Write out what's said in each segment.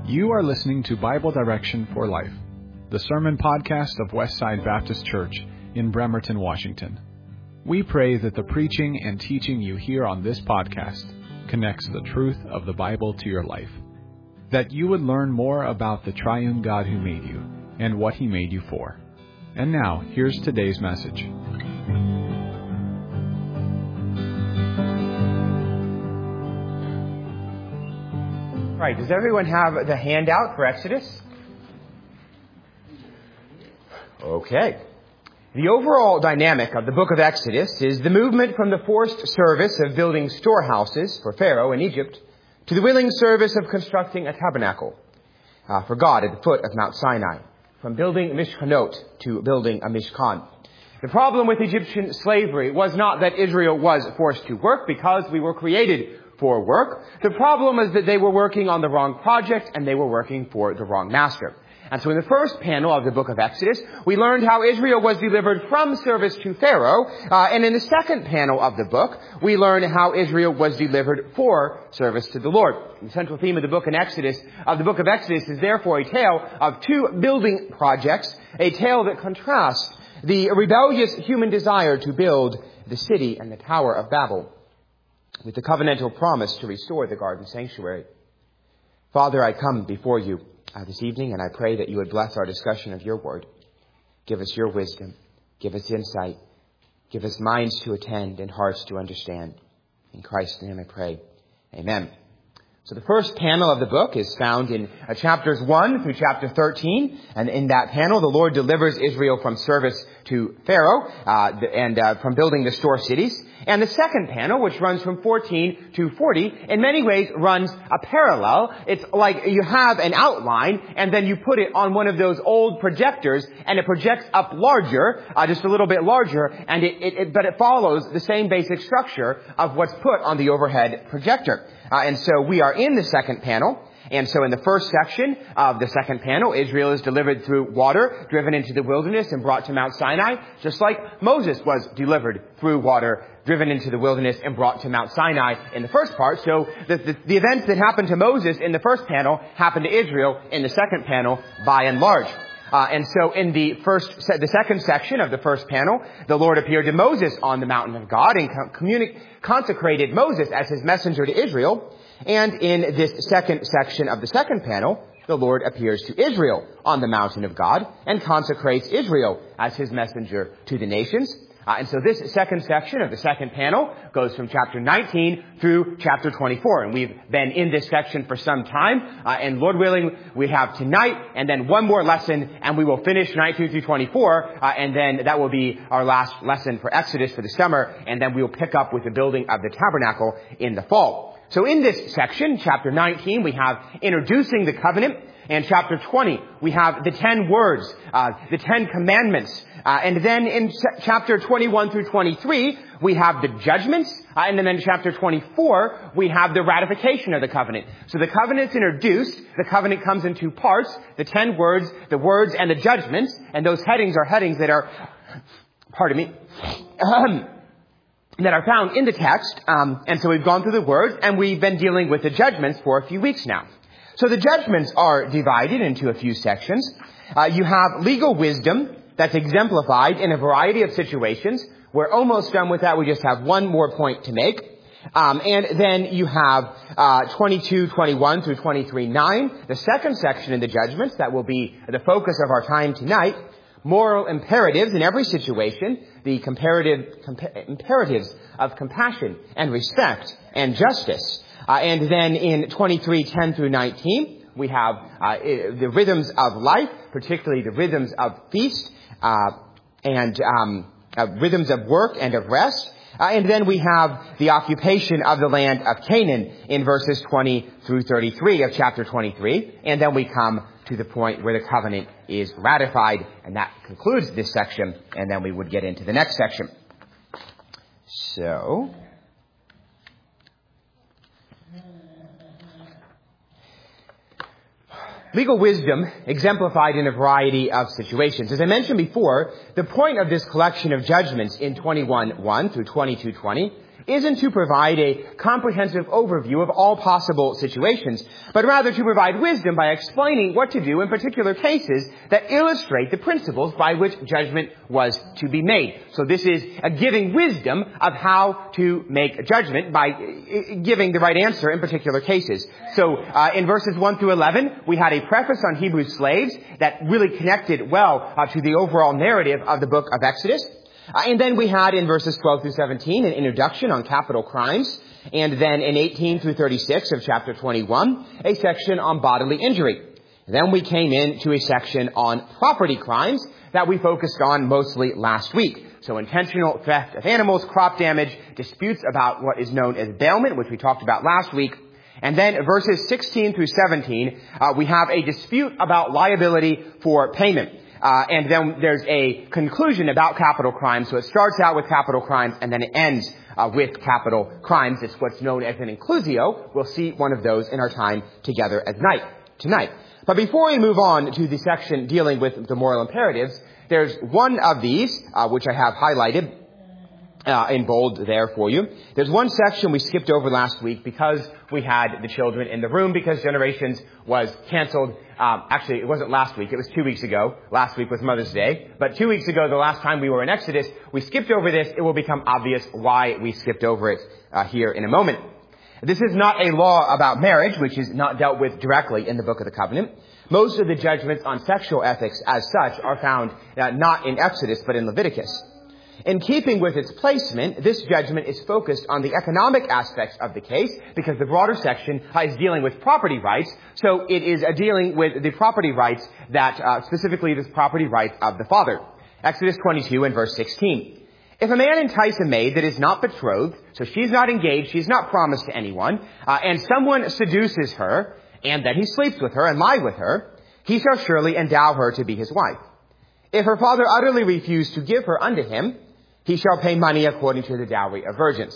You are listening to Bible Direction for Life, the sermon podcast of Westside Baptist Church in Bremerton, Washington. We pray that the preaching and teaching you hear on this podcast connects the truth of the Bible to your life, that you would learn more about the triune God who made you and what He made you for. And now, here's today's message. Right, does everyone have the handout for Exodus? Okay. The overall dynamic of the book of Exodus is the movement from the forced service of building storehouses for Pharaoh in Egypt to the willing service of constructing a tabernacle for God at the foot of Mount Sinai, from building Mishkanot to building a Mishkan. The problem with Egyptian slavery was not that Israel was forced to work, because we were created for work. The problem is that they were working on the wrong project and they were working for the wrong master. And so in the first panel of the book of Exodus, we learned how Israel was delivered from service to Pharaoh. And in the second panel of the book, we learn how Israel was delivered for service to the Lord. The central theme of the book of Exodus is therefore a tale of two building projects, a tale that contrasts the rebellious human desire to build the city and the Tower of Babel with the covenantal promise to restore the garden sanctuary. Father, I come before you this evening, and I pray that you would bless our discussion of your word. Give us your wisdom. Give us insight. Give us minds to attend and hearts to understand. In Christ's name I pray. Amen. So the first panel of the book is found in chapters 1 through chapter 13. And in that panel, the Lord delivers Israel from service to Pharaoh and from building the store cities. And the second panel, which runs from 14 to 40, in many ways runs a parallel. It's like you have an outline, and then you put it on one of those old projectors, and it projects up larger, just a little bit larger, and but it follows the same basic structure of what's put on the overhead projector. And so we are in the second panel. And so in the first section of the second panel, Israel is delivered through water, driven into the wilderness and brought to Mount Sinai, just like Moses was delivered through water, driven into the wilderness and brought to Mount Sinai in the first part. So the events that happened to Moses in the first panel happened to Israel in the second panel by and large. And so in the second section of the first panel, the Lord appeared to Moses on the mountain of God and consecrated Moses as his messenger to Israel. And in this second section of the second panel, the Lord appears to Israel on the mountain of God and consecrates Israel as his messenger to the nations. And so this second section of the second panel goes from chapter 19 through chapter 24. And we've been in this section for some time. And Lord willing, we have tonight and then one more lesson, and we will finish 19 through 24. And then that will be our last lesson for Exodus for the summer. And then we will pick up with the building of the tabernacle in the fall. So in this section, chapter 19, we have introducing the covenant. And chapter 20, we have the 10 words, the 10 commandments. And then in chapter 21 through 23, we have the judgments. And then in chapter 24, we have the ratification of the covenant. So the covenant's introduced. The covenant comes in two parts, the 10 words, and the judgments. And those headings are headings that are, that are found in the text. And so we've gone through the words, and we've been dealing with the judgments for a few weeks now. So the judgments are divided into a few sections. You have legal wisdom that's exemplified in a variety of situations. We're almost done with that. We just have one more point to make. And then you have 22:21 through 23:9, the second section in the judgments that will be the focus of our time tonight. Moral imperatives in every situation, the imperatives of compassion and respect and justice. And then in 23:10 through 19, we have the rhythms of life, particularly the rhythms of feast and rhythms of work and of rest. And then we have the occupation of the land of Canaan in verses 20 through 33 of chapter 23. And then we come to the point where the covenant is ratified. And that concludes this section. And then we would get into the next section. So legal wisdom exemplified in a variety of situations. As I mentioned before, the point of this collection of judgments in 21:1 through 22:20 isn't to provide a comprehensive overview of all possible situations, but rather to provide wisdom by explaining what to do in particular cases that illustrate the principles by which judgment was to be made. So this is a giving wisdom of how to make a judgment by giving the right answer in particular cases. So in verses 1 through 11, we had a preface on Hebrew slaves that really connected well to the overall narrative of the book of Exodus. And then we had in verses 12 through 17 an introduction on capital crimes. And then in 18 through 36 of chapter 21, a section on bodily injury. Then we came into a section on property crimes that we focused on mostly last week. So intentional theft of animals, crop damage, disputes about what is known as bailment, which we talked about last week. And then verses 16 through 17, we have a dispute about liability for payment. And then there's a conclusion about capital crimes. So it starts out with capital crimes and then it ends with capital crimes. It's what's known as an inclusio. We'll see one of those in our time together tonight. But before we move on to the section dealing with the moral imperatives, there's one of these, which I have highlighted in bold there for you. There's one section we skipped over last week because we had the children in the room because Generations was canceled. Actually, it wasn't last week. It was 2 weeks ago. Last week was Mother's Day. But 2 weeks ago, the last time we were in Exodus, we skipped over this. It will become obvious why we skipped over it here in a moment. This is not a law about marriage, which is not dealt with directly in the Book of the Covenant. Most of the judgments on sexual ethics as such are found not in Exodus, but in Leviticus. In keeping with its placement, this judgment is focused on the economic aspects of the case because the broader section is dealing with property rights. So it is dealing with the property rights that, specifically the property rights of the father. Exodus 22 and verse 16. If a man entice a maid that is not betrothed, so she's not engaged, she's not promised to anyone, and someone seduces her, and then he sleeps with her and lies with her, he shall surely endow her to be his wife. If her father utterly refuse to give her unto him, he shall pay money according to the dowry of virgins.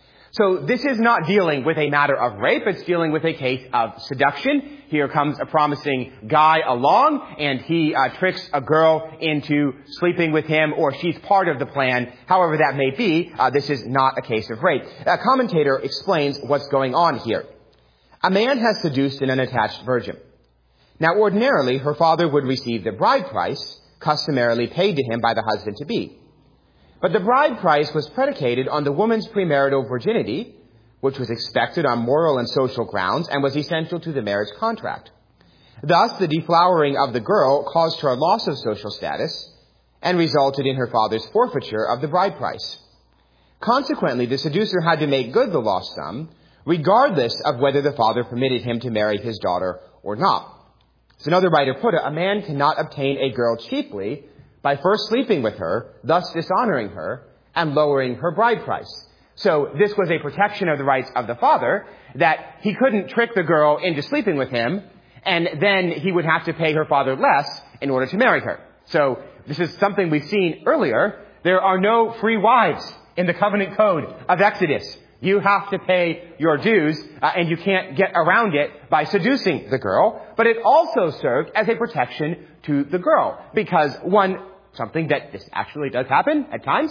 So this is not dealing with a matter of rape. It's dealing with a case of seduction. Here comes a promising guy along, and he tricks a girl into sleeping with him, or she's part of the plan. However that may be, this is not a case of rape. A commentator explains what's going on here. A man has seduced an unattached virgin. Now, ordinarily, her father would receive the bride price customarily paid to him by the husband-to-be. But the bride price was predicated on the woman's premarital virginity, which was expected on moral and social grounds and was essential to the marriage contract. Thus, the deflowering of the girl caused her a loss of social status and resulted in her father's forfeiture of the bride price. Consequently, the seducer had to make good the lost sum, regardless of whether the father permitted him to marry his daughter or not. As another writer put it, a man cannot obtain a girl cheaply by first sleeping with her, thus dishonoring her, and lowering her bride price. So this was a protection of the rights of the father, that he couldn't trick the girl into sleeping with him, and then he would have to pay her father less in order to marry her. So this is something we've seen earlier. There are no free wives in the covenant code of Exodus. You have to pay your dues, and you can't get around it by seducing the girl. But it also served as a protection to the girl, because something that this actually does happen at times.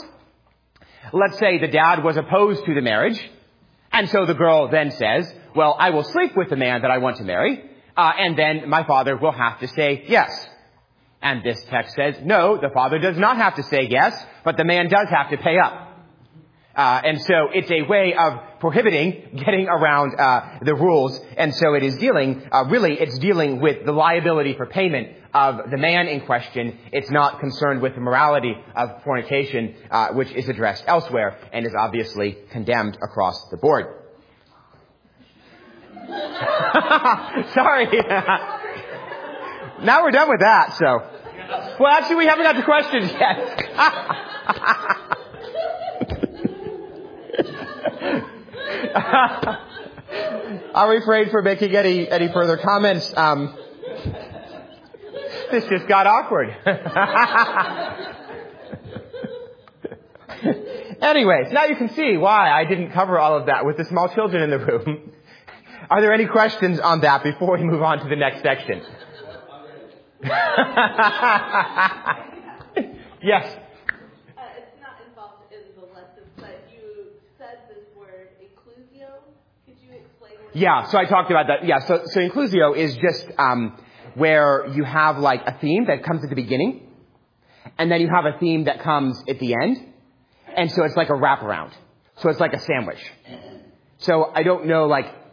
Let's say the dad was opposed to the marriage, and so the girl then says, well, I will sleep with the man that I want to marry, and then my father will have to say yes. And this text says, no, the father does not have to say yes, but the man does have to pay up. And so it's a way of prohibiting getting around the rules. And so it is dealing with the liability for payment of the man in question. It's not concerned with the morality of fornication, which is addressed elsewhere and is obviously condemned across the board. Sorry. Now we're done with that, so. Well, actually, we haven't got to questions yet. I'll refrain from making any further comments. This just got awkward. Anyways, now you can see why I didn't cover all of that with the small children in the room. Are there any questions on that before we move on to the next section? It's Yes. not involved in the lesson, but you said this Yeah, so I talked about that. Yeah, so inclusio is just where you have like a theme that comes at the beginning, and then you have a theme that comes at the end, and so it's like a wraparound. So it's like a sandwich. So I don't know,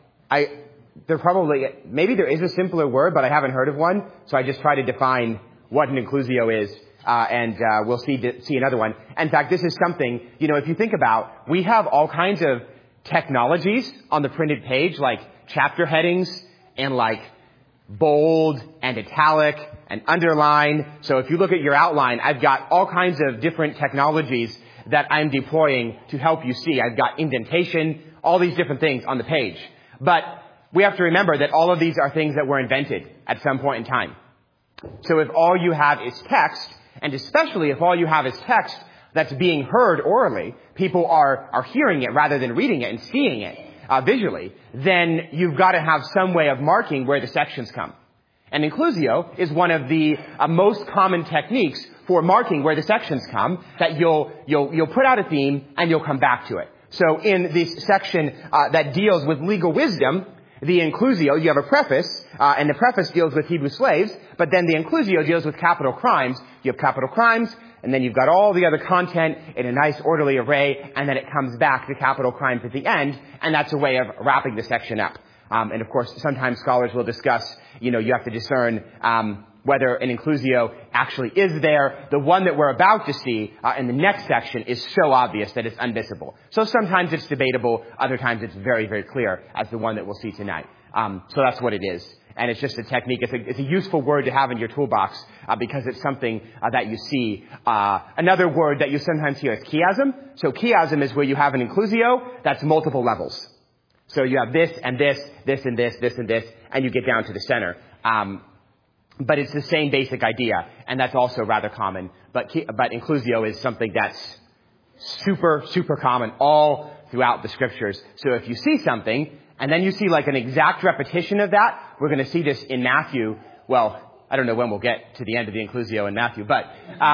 maybe there is a simpler word, but I haven't heard of one, so I just try to define what an inclusio is, and we'll see another one. In fact, this is something, if you think about, we have all kinds of technologies on the printed page, like chapter headings and like bold and italic and underline. So if you look at your outline, I've got all kinds of different technologies that I'm deploying to help you see. I've got indentation, all these different things on the page. But we have to remember that all of these are things that were invented at some point in time. So if all you have is text, and especially if all you have is text that's being heard orally, people are hearing it rather than reading it and seeing it visually, then you've got to have some way of marking where the sections come. And inclusio is one of the most common techniques for marking where the sections come, that you'll put out a theme and you'll come back to it. So in this section that deals with legal wisdom, the inclusio, you have a preface, and the preface deals with Hebrew slaves, but then the inclusio deals with capital crimes. You have capital crimes, and then you've got all the other content in a nice orderly array, and then it comes back to capital crimes at the end, and that's a way of wrapping the section up. And of course, sometimes scholars will discuss, you have to discern whether an inclusio actually is there. The one that we're about to see in the next section is so obvious that it's unmissable. So sometimes it's debatable, other times it's very, very clear, as the one that we'll see tonight. So that's what it is. And it's just a technique. It's a useful word to have in your toolbox because it's something that you see. Another word that you sometimes hear is chiasm. So chiasm is where you have an inclusio that's multiple levels. So you have this and this, this and this, this and this, and you get down to the center. But it's the same basic idea, and that's also rather common. But inclusio is something that's super, super common all throughout the scriptures. So if you see something, and then you see like an exact repetition of that, we're going to see this in Matthew. Well, I don't know when we'll get to the end of the inclusio in Matthew, but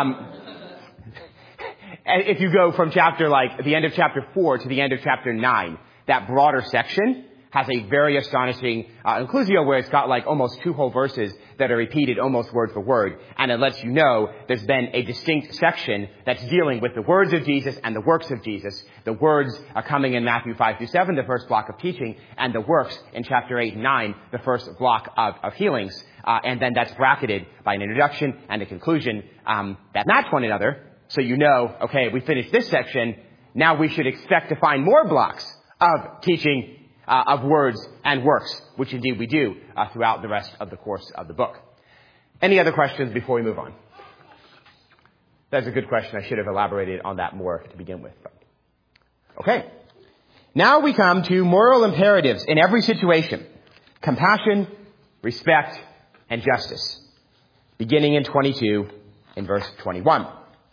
if you go from the end of chapter 4 to the end of chapter 9, that broader section has a very astonishing inclusio where it's got like almost 2 whole verses that are repeated almost word for word. And it lets you know there's been a distinct section that's dealing with the words of Jesus and the works of Jesus. The words are coming in Matthew 5 through 7, the first block of teaching, and the works in chapter 8 and 9, the first block of healings. And then that's bracketed by an introduction and a conclusion that match one another. So okay, we finished this section. Now we should expect to find more blocks of teaching of words and works, which indeed we do throughout the rest of the course of the book. Any other questions before we move on? That's a good question. I should have elaborated on that more to begin with. Okay. Now we come to moral imperatives in every situation. Compassion, respect, and justice. Beginning in 22 in verse 21.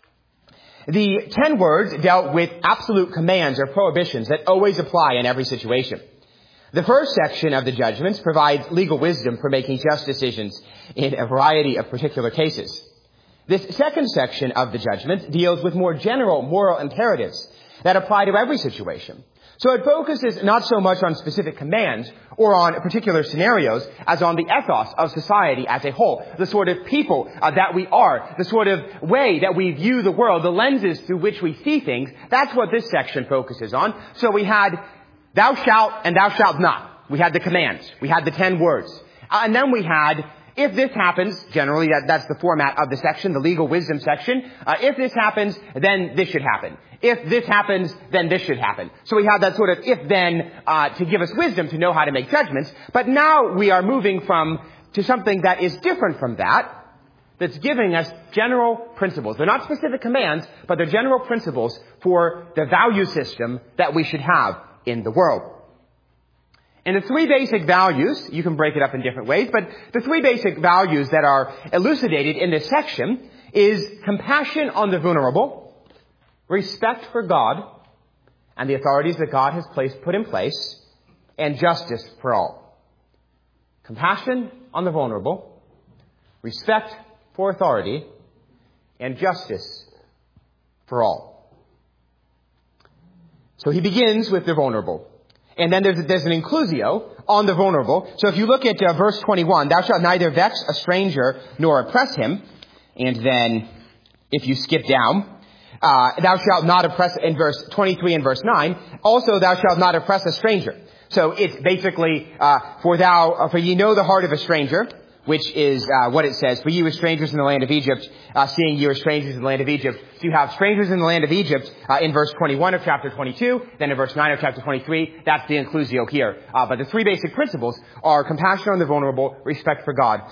The 10 words dealt with absolute commands or prohibitions that always apply in every situation. The first section of the judgments provides legal wisdom for making just decisions in a variety of particular cases. This second section of the judgment deals with more general moral imperatives that apply to every situation. So it focuses not so much on specific commands or on particular scenarios as on the ethos of society as a whole, the sort of people that we are, the sort of way that we view the world, the lenses through which we see things. That's what this section focuses on. So we had thou shalt and thou shalt not. We had the commands. We had the 10 words. And then we had, if this happens, generally that's the format of the section, the legal wisdom section. If this happens, then this should happen. If this happens, then this should happen. So we have that sort of if-then to give us wisdom to know how to make judgments. But now we are moving to something that is different from that, that's giving us general principles. They're not specific commands, but they're general principles for the value system that we should have in the world. And the 3 basic values, you can break it up in different ways, but the 3 basic values that are elucidated in this section is compassion on the vulnerable, respect for God and the authorities that God has put in place, and justice for all. Compassion on the vulnerable, respect for authority, and justice for all. So he begins with the vulnerable. And then there's an inclusio on the vulnerable. So if you look at verse 21, thou shalt neither vex a stranger nor oppress him. And then if you skip down, thou shalt not oppress, in verse 23 and verse 9, also thou shalt not oppress a stranger. So it's basically, for ye know the heart of a stranger, which is what it says, for ye were strangers in the land of Egypt, seeing ye were strangers in the land of Egypt. So you have strangers in the land of Egypt in verse 21 of chapter 22, then in verse 9 of chapter 23. That's the inclusio here. But the three basic principles are compassion on the vulnerable, respect for God,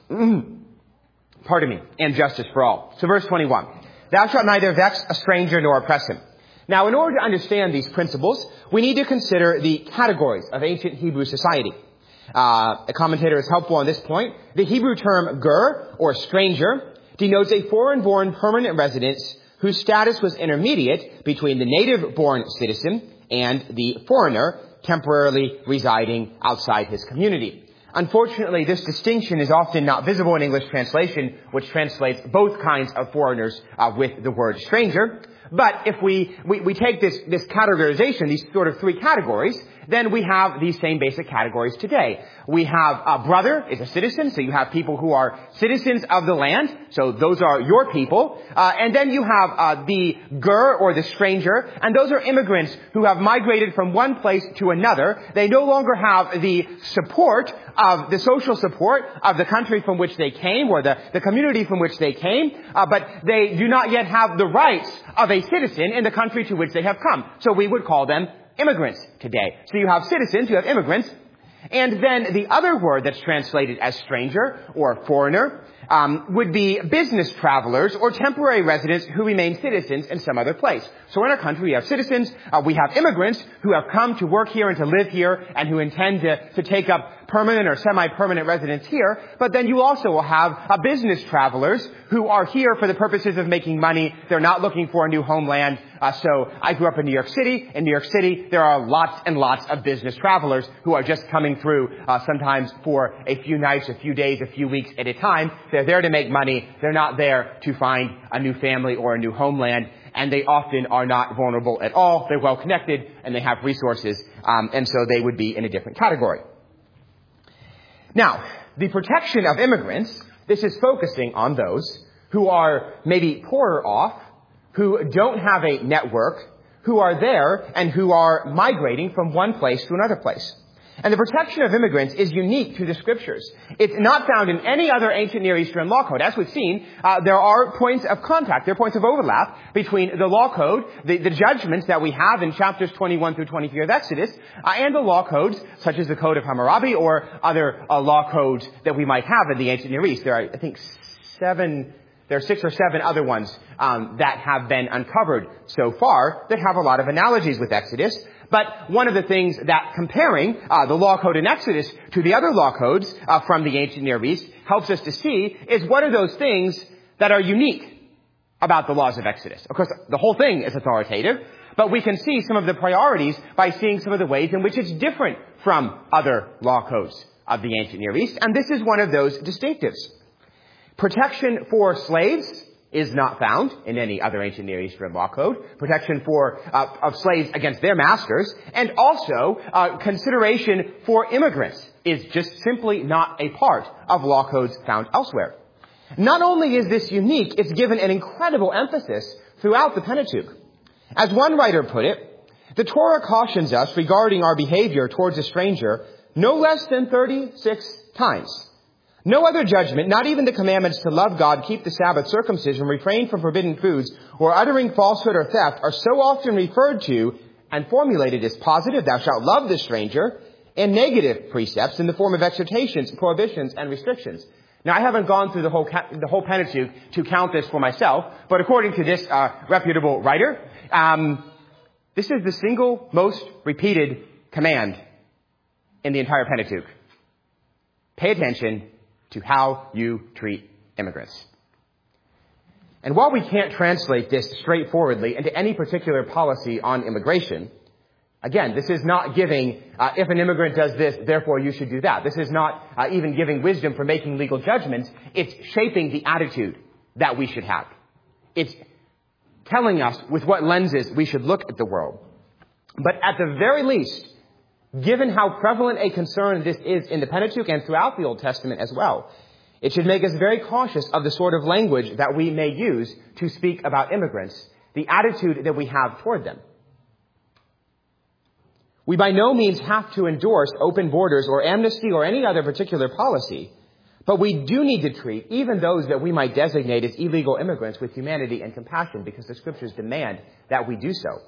and justice for all. So verse 21, thou shalt neither vex a stranger nor oppress him. Now, in order to understand these principles, we need to consider the categories of ancient Hebrew society. A commentator is helpful on this point. The Hebrew term ger, or stranger, denotes a foreign-born permanent resident whose status was intermediate between the native-born citizen and the foreigner temporarily residing outside his community. Unfortunately, this distinction is often not visible in English translation, which translates both kinds of foreigners with the word stranger. But if we take this categorization, these sort of three categories, then we have these same basic categories today. We have a brother is a citizen, so you have people who are citizens of the land, so those are your people. And then you have the ger, or the stranger, and those are immigrants who have migrated from one place to another. They no longer have the support of the social support of the country from which they came, or the community from which they came, but they do not yet have the rights of a citizen in the country to which they have come. So we would call them immigrants today. So you have citizens, you have immigrants, and then the other word that's translated as stranger or foreigner would be business travelers or temporary residents who remain citizens in some other place. So in our country, we have citizens, we have immigrants who have come to work here and to live here and who intend to take up permanent or semi-permanent residence here. But then you also will have business travelers who are here for the purposes of making money. They're not looking for a new homeland. So I grew up in New York City. In New York City, there are lots and lots of business travelers who are just coming through sometimes for a few nights, a few days, a few weeks at a time. They're there to make money. They're not there to find a new family or a new homeland. And they often are not vulnerable at all. They're well connected and they have resources. And so they would be in a different category. Now, the protection of immigrants, this is focusing on those who are maybe poorer off, who don't have a network, who are there and who are migrating from one place to another place. And the protection of immigrants is unique to the Scriptures. It's not found in any other ancient Near Eastern law code. As we've seen, there are points of contact, there are points of overlap between the law code, the judgments that we have in chapters 21 through 23 of Exodus, and the law codes, such as the Code of Hammurabi or other law codes that we might have in the ancient Near East. There are, I think, 6 or 7 other ones that have been uncovered so far that have a lot of analogies with Exodus. But one of the things that comparing the law code in Exodus to the other law codes from the ancient Near East helps us to see is what are those things that are unique about the laws of Exodus. Of course, the whole thing is authoritative, but we can see some of the priorities by seeing some of the ways in which it's different from other law codes of the ancient Near East. And this is one of those distinctives. Protection for slaves is not found in any other ancient Near Eastern law code. Protection of slaves against their masters, and also consideration for immigrants is just simply not a part of law codes found elsewhere. Not only is this unique, it's given an incredible emphasis throughout the Pentateuch. As one writer put it, the Torah cautions us regarding our behavior towards a stranger no less than 36 times. No other judgment, not even the commandments to love God, keep the Sabbath, circumcision, refrain from forbidden foods, or uttering falsehood or theft are so often referred to and formulated as positive, thou shalt love the stranger, and negative precepts in the form of exhortations, prohibitions, and restrictions. Now, I haven't gone through the whole Pentateuch to count this for myself, but according to this reputable writer, this is the single most repeated command in the entire Pentateuch. Pay attention to how you treat immigrants. And while we can't translate this straightforwardly into any particular policy on immigration, again, this is not giving, if an immigrant does this, therefore you should do that. This is not even giving wisdom for making legal judgments. It's shaping the attitude that we should have. It's telling us with what lenses we should look at the world. But at the very least, Given how prevalent a concern this is in the Pentateuch and throughout the Old Testament as well, it should make us very cautious of the sort of language that we may use to speak about immigrants, the attitude that we have toward them. We by no means have to endorse open borders or amnesty or any other particular policy, but we do need to treat even those that we might designate as illegal immigrants with humanity and compassion, because the Scriptures demand that we do so.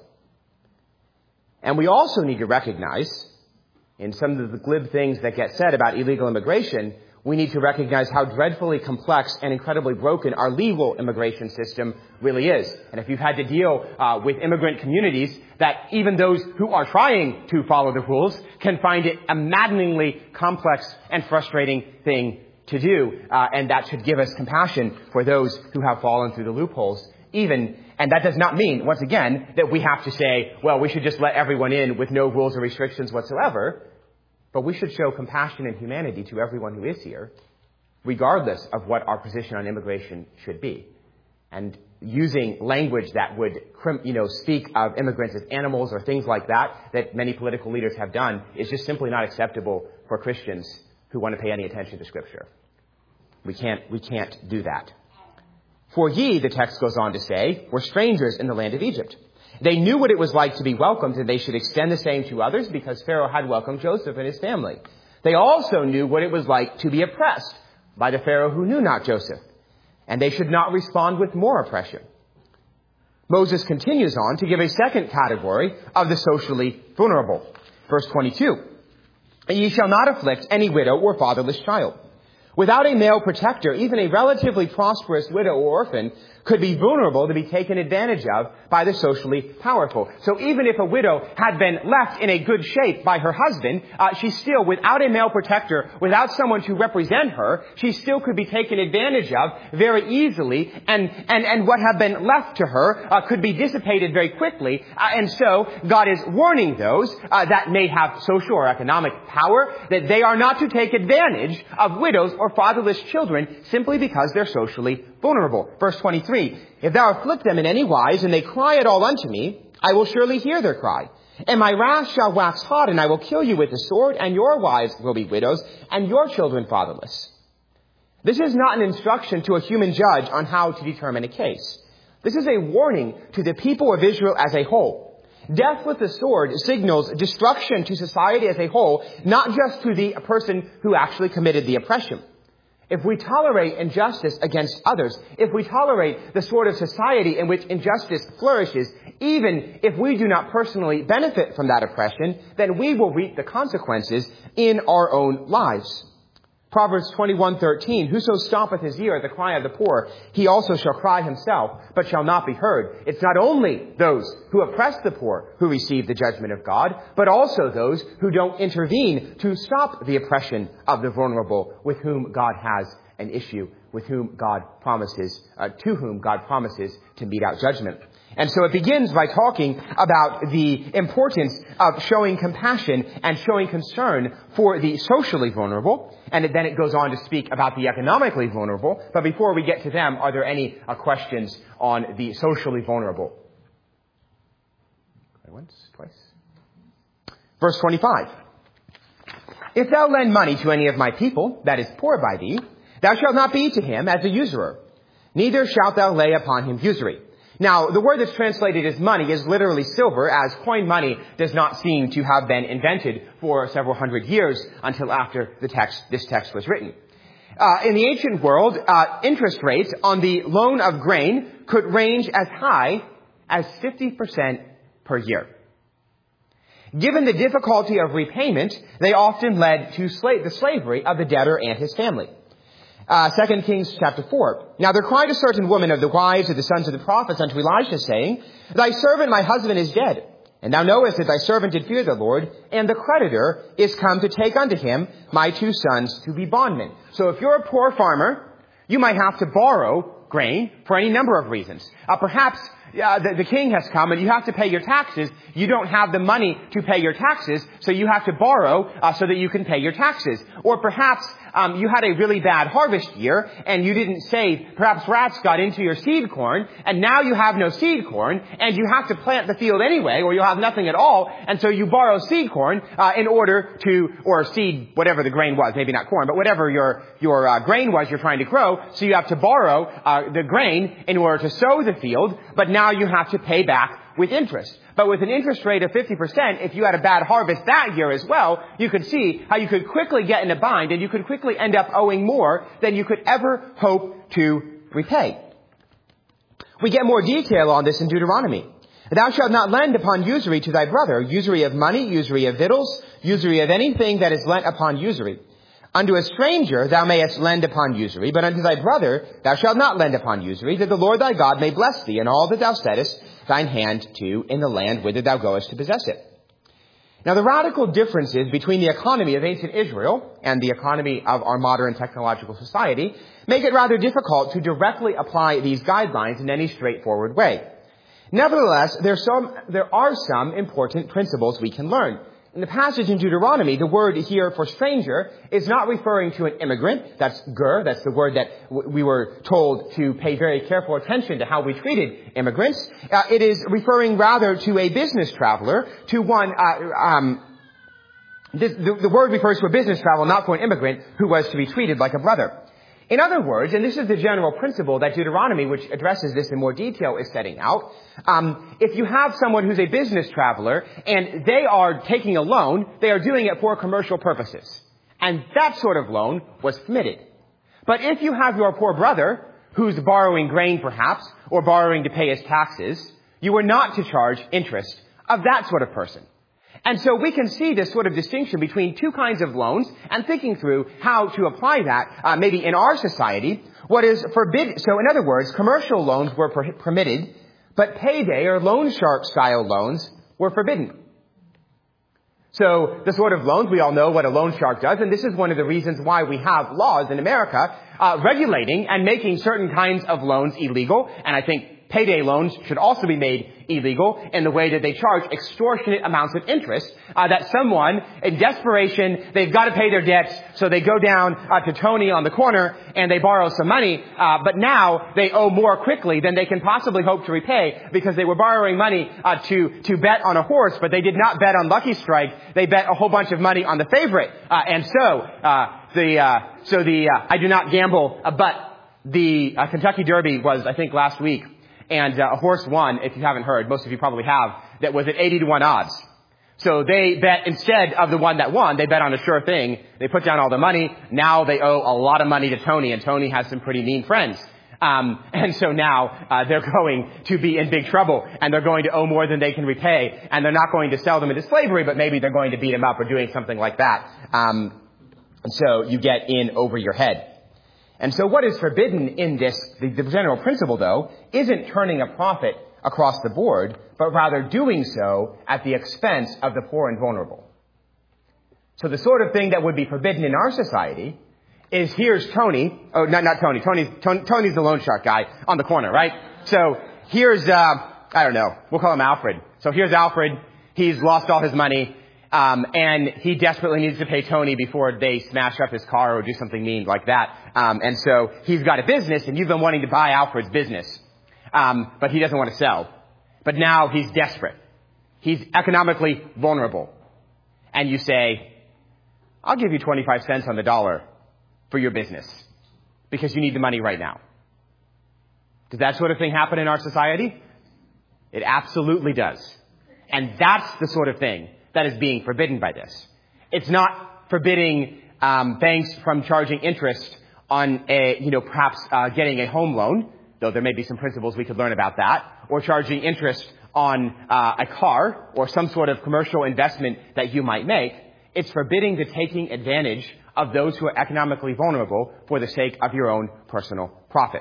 And we also need to recognize, in some of the glib things that get said about illegal immigration, we need to recognize how dreadfully complex and incredibly broken our legal immigration system really is. And if you've had to deal with immigrant communities, that even those who are trying to follow the rules can find it a maddeningly complex and frustrating thing to do. And that should give us compassion for those who have fallen through the loopholes. And that does not mean, once again, that we have to say, well, we should just let everyone in with no rules or restrictions whatsoever. But we should show compassion and humanity to everyone who is here, regardless of what our position on immigration should be. And using language that would, speak of immigrants as animals or things like that many political leaders have done, is just simply not acceptable for Christians who want to pay any attention to Scripture. We can't do that. For ye, the text goes on to say, were strangers in the land of Egypt. They knew what it was like to be welcomed, and they should extend the same to others, because Pharaoh had welcomed Joseph and his family. They also knew what it was like to be oppressed by the Pharaoh who knew not Joseph, and they should not respond with more oppression. Moses continues on to give a second category of the socially vulnerable. Verse 22, ye shall not afflict any widow or fatherless child. Without a male protector, even a relatively prosperous widow or orphan could be vulnerable to be taken advantage of by the socially powerful. So even if a widow had been left in a good shape by her husband, she still, without a male protector, without someone to represent her, she still could be taken advantage of very easily, and what had been left to her could be dissipated very quickly. And so God is warning those that may have social or economic power that they are not to take advantage of widows or fatherless children simply because they're socially vulnerable. Verse 23, if thou afflict them in any wise, and they cry at all unto me, I will surely hear their cry. And my wrath shall wax hot, and I will kill you with the sword, and your wives will be widows, and your children fatherless. This is not an instruction to a human judge on how to determine a case. This is a warning to the people of Israel as a whole. Death with the sword signals destruction to society as a whole, not just to the person who actually committed the oppression. If we tolerate injustice against others, if we tolerate the sort of society in which injustice flourishes, even if we do not personally benefit from that oppression, then we will reap the consequences in our own lives. Proverbs 21:13, whoso stoppeth his ear at the cry of the poor, he also shall cry himself, but shall not be heard. It's not only those who oppress the poor who receive the judgment of God, but also those who don't intervene to stop the oppression of the vulnerable, with whom God has an issue, with whom God promises, to whom God promises to mete out judgment. And so it begins by talking about the importance of showing compassion and showing concern for the socially vulnerable. And then it goes on to speak about the economically vulnerable. But before we get to them, are there any questions on the socially vulnerable? Once, twice. Verse 25. If thou lend money to any of my people that is poor by thee, thou shalt not be to him as a usurer, neither shalt thou lay upon him usury. Now, the word that's translated as money is literally silver, as coin money does not seem to have been invented for several hundred years until after this text was written. In the ancient world, interest rates on the loan of grain could range as high as 50% per year. Given the difficulty of repayment, they often led to the slavery of the debtor and his family. 2 Kings chapter 4. Now there cried a certain woman of the wives of the sons of the prophets unto Elisha, saying, Thy servant my husband is dead, and thou knowest that thy servant did fear the Lord, and the creditor is come to take unto him my 2 sons to be bondmen. So if you're a poor farmer, you might have to borrow grain for any number of reasons. Perhaps the king has come and you have to pay your taxes. You don't have the money to pay your taxes, so you have to borrow so that you can pay your taxes. Or perhaps you had a really bad harvest year and you didn't save. Perhaps rats got into your seed corn and now you have no seed corn and you have to plant the field anyway or you'll have nothing at all. And so you borrow seed corn in order to, or seed, whatever the grain was, maybe not corn, but whatever your grain was you're trying to grow. So you have to borrow the grain in order to sow the field, but now you have to pay back with interest. But with an interest rate of 50%, if you had a bad harvest that year as well, you could see how you could quickly get in a bind and you could quickly end up owing more than you could ever hope to repay. We get more detail on this in Deuteronomy. Thou shalt not lend upon usury to thy brother, usury of money, usury of victuals, usury of anything that is lent upon usury. Unto a stranger thou mayest lend upon usury, but unto thy brother thou shalt not lend upon usury, that the Lord thy God may bless thee in all that thou settest thine hand to in the land whither thou goest to possess it. Now, the radical differences between the economy of ancient Israel and the economy of our modern technological society make it rather difficult to directly apply these guidelines in any straightforward way. Nevertheless, there are some important principles we can learn. In the passage in Deuteronomy, the word here for stranger is not referring to an immigrant. That's ger. That's the word that we were told to pay very careful attention to how we treated immigrants. It is referring rather to a business traveler, to one, the word refers to a business traveler, not for an immigrant who was to be treated like a brother. In other words, and this is the general principle that Deuteronomy, which addresses this in more detail, is setting out, if you have someone who's a business traveler and they are taking a loan, they are doing it for commercial purposes. And that sort of loan was permitted. But if you have your poor brother who's borrowing grain perhaps, or borrowing to pay his taxes, you are not to charge interest of that sort of person. And so we can see this sort of distinction between two kinds of loans and thinking through how to apply that, maybe in our society, what is forbidden. So in other words, commercial loans were permitted, but payday or loan shark style loans were forbidden. So the sort of loans, we all know what a loan shark does, and this is one of the reasons why we have laws in America regulating and making certain kinds of loans illegal. And I think payday loans should also be made illegal in the way that they charge extortionate amounts of interest, that someone in desperation, they've got to pay their debts, so they go down to Tony on the corner and they borrow some money, but now they owe more quickly than they can possibly hope to repay because they were borrowing money to bet on a horse, but they did not bet on Lucky Strike. They bet a whole bunch of money on the favorite. I do not gamble, but the Kentucky Derby was, I think, last week. And a horse won, if you haven't heard, most of you probably have, that was at 80-1 odds. So they bet, instead of the one that won, they bet on a sure thing. They put down all the money. Now they owe a lot of money to Tony, and Tony has some pretty mean friends. And so now they're going to be in big trouble, and they're going to owe more than they can repay, and they're not going to sell them into slavery, but maybe they're going to beat them up or doing something like that. So you get in over your head. And so what is forbidden in this, the general principle, though, isn't turning a profit across the board, but rather doing so at the expense of the poor and vulnerable. So the sort of thing that would be forbidden in our society is here's Tony. Oh, not Tony. Tony's the loan shark guy on the corner, right? So here's, I don't know, we'll call him Alfred. So here's Alfred. He's lost all his money. And he desperately needs to pay Tony before they smash up his car or do something mean like that. And so he's got a business, and you've been wanting to buy Alfred's business. But he doesn't want to sell. But now he's desperate. He's economically vulnerable. And you say, I'll give you 25 cents on the dollar for your business because you need the money right now. Does that sort of thing happen in our society? It absolutely does. And that's the sort of thing that is being forbidden by this. It's not forbidding banks from charging interest on perhaps getting a home loan, though there may be some principles we could learn about that, or charging interest on a car or some sort of commercial investment that you might make. It's forbidding the taking advantage of those who are economically vulnerable for the sake of your own personal profit.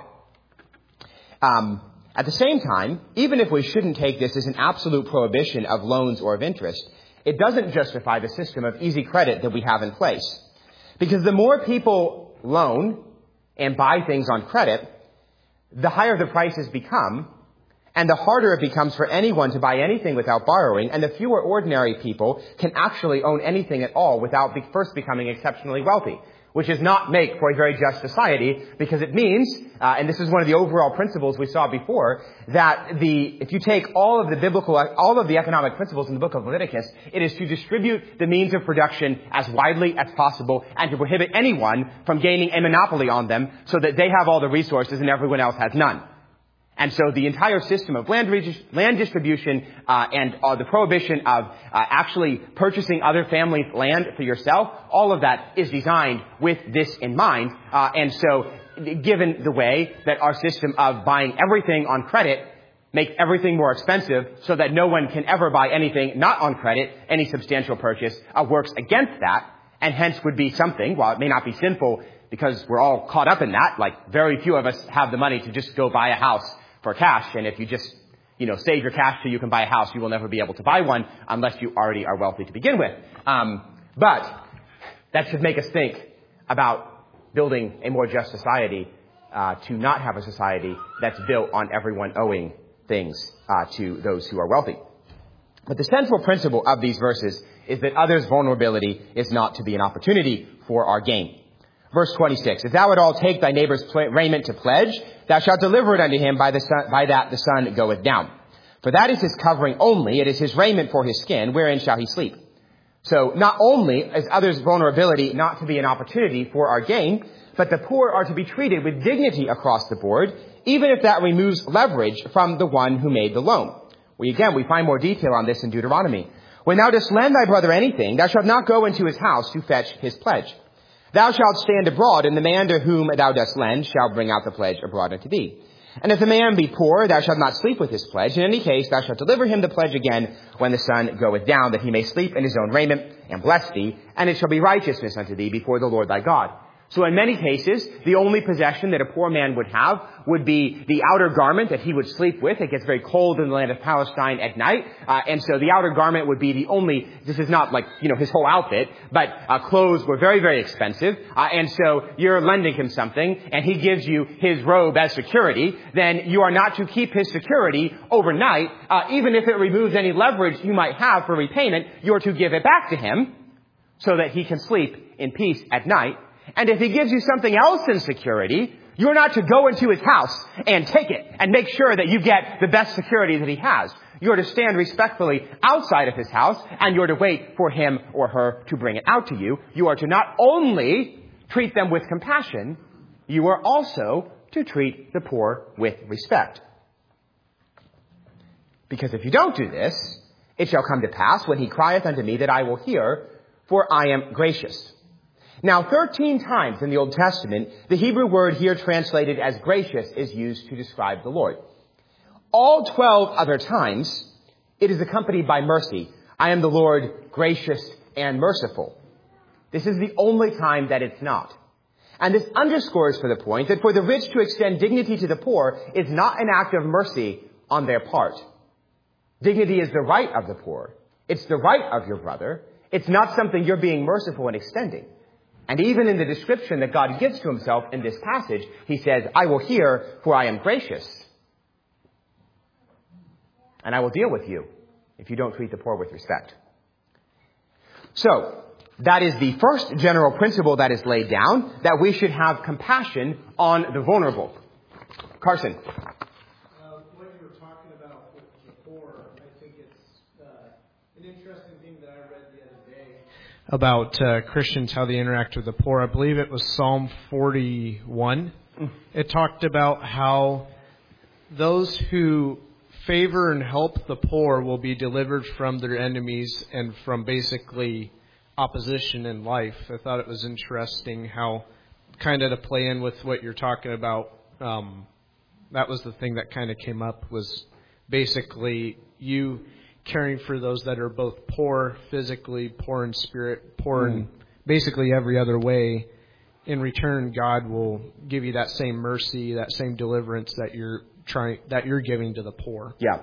At the same time, even if we shouldn't take this as an absolute prohibition of loans or of interest, it doesn't justify the system of easy credit that we have in place. Because the more people loan and buy things on credit, the higher the prices become, And the harder it becomes for anyone to buy anything without borrowing, and the fewer ordinary people can actually own anything at all without first becoming exceptionally wealthy, which does not make for a very just society, because it means, and this is one of the overall principles we saw before, that if you take all of the economic principles in the book of Leviticus, it is to distribute the means of production as widely as possible and to prohibit anyone from gaining a monopoly on them so that they have all the resources and everyone else has none. And so the entire system of land distribution and the prohibition of actually purchasing other families' land for yourself, all of that is designed with this in mind. And so given the way that our system of buying everything on credit makes everything more expensive so that no one can ever buy anything not on credit, any substantial purchase works against that, and hence would be something, while it may not be sinful because we're all caught up in that, like very few of us have the money to just go buy a house for cash, and if you just, save your cash till you can buy a house, you will never be able to buy one unless you already are wealthy to begin with. But that should make us think about building a more just society, to not have a society that's built on everyone owing things to those who are wealthy. But the central principle of these verses is that others' vulnerability is not to be an opportunity for our gain. Verse 26, if thou at all take thy neighbor's raiment to pledge, thou shalt deliver it unto him by that the sun goeth down. For that is his covering only, it is his raiment for his skin, wherein shall he sleep. So not only is others' vulnerability not to be an opportunity for our gain, but the poor are to be treated with dignity across the board, even if that removes leverage from the one who made the loan. We find more detail on this in Deuteronomy. When thou dost lend thy brother anything, thou shalt not go into his house to fetch his pledge. Thou shalt stand abroad, and the man to whom thou dost lend shall bring out the pledge abroad unto thee. And if the man be poor, thou shalt not sleep with his pledge. In any case, thou shalt deliver him the pledge again when the sun goeth down, that he may sleep in his own raiment, and bless thee, and it shall be righteousness unto thee before the Lord thy God. So in many cases, the only possession that a poor man would have would be the outer garment that he would sleep with. It gets very cold in the land of Palestine at night. And so the outer garment would be the only, this is not like, his whole outfit, but clothes were very, very expensive. And so you're lending him something and he gives you his robe as security. Then you are not to keep his security overnight. Even if it removes any leverage you might have for repayment, you're to give it back to him so that he can sleep in peace at night. And if he gives you something else in security, you're not to go into his house and take it and make sure that you get the best security that he has. You're to stand respectfully outside of his house, and you're to wait for him or her to bring it out to you. You are to not only treat them with compassion, you are also to treat the poor with respect. Because if you don't do this, it shall come to pass when he crieth unto me that I will hear, for I am gracious. Now, 13 times in the Old Testament, the Hebrew word here translated as gracious is used to describe the Lord. All 12 other times, it is accompanied by mercy. I am the Lord, gracious and merciful. This is the only time that it's not. And this underscores for the point that for the rich to extend dignity to the poor is not an act of mercy on their part. Dignity is the right of the poor. It's the right of your brother. It's not something you're being merciful in extending. And even in the description that God gives to himself in this passage, he says, I will hear, for I am gracious. And I will deal with you if you don't treat the poor with respect. So, that is the first general principle that is laid down, that we should have compassion on the vulnerable. Carson. What you were talking about with the poor, I think it's an interesting thing that I read the other day about Christians, how they interact with the poor. I believe it was Psalm 41. It talked about how those who favor and help the poor will be delivered from their enemies and from basically opposition in life. I thought it was interesting how, kind of to play in with what you're talking about, that was the thing that kind of came up, was basically you caring for those that are both poor physically, poor in spirit, poor in basically every other way. In return, God will give you that same mercy, that same deliverance that you're giving to the poor. Yeah.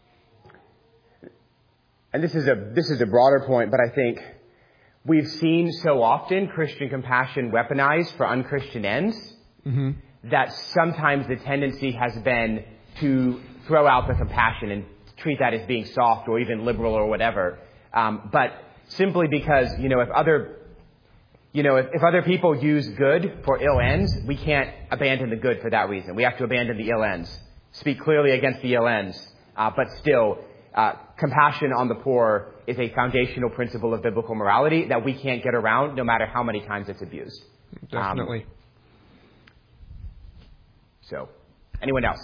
And this is a broader point, but I think we've seen so often Christian compassion weaponized for unchristian ends, that sometimes the tendency has been to throw out the compassion and treat that as being soft or even liberal or whatever. But simply because, if other people use good for ill ends, we can't abandon the good for that reason. We have to abandon the ill ends, speak clearly against the ill ends, but still, compassion on the poor is a foundational principle of biblical morality that we can't get around no matter how many times it's abused. Definitely. So, anyone else?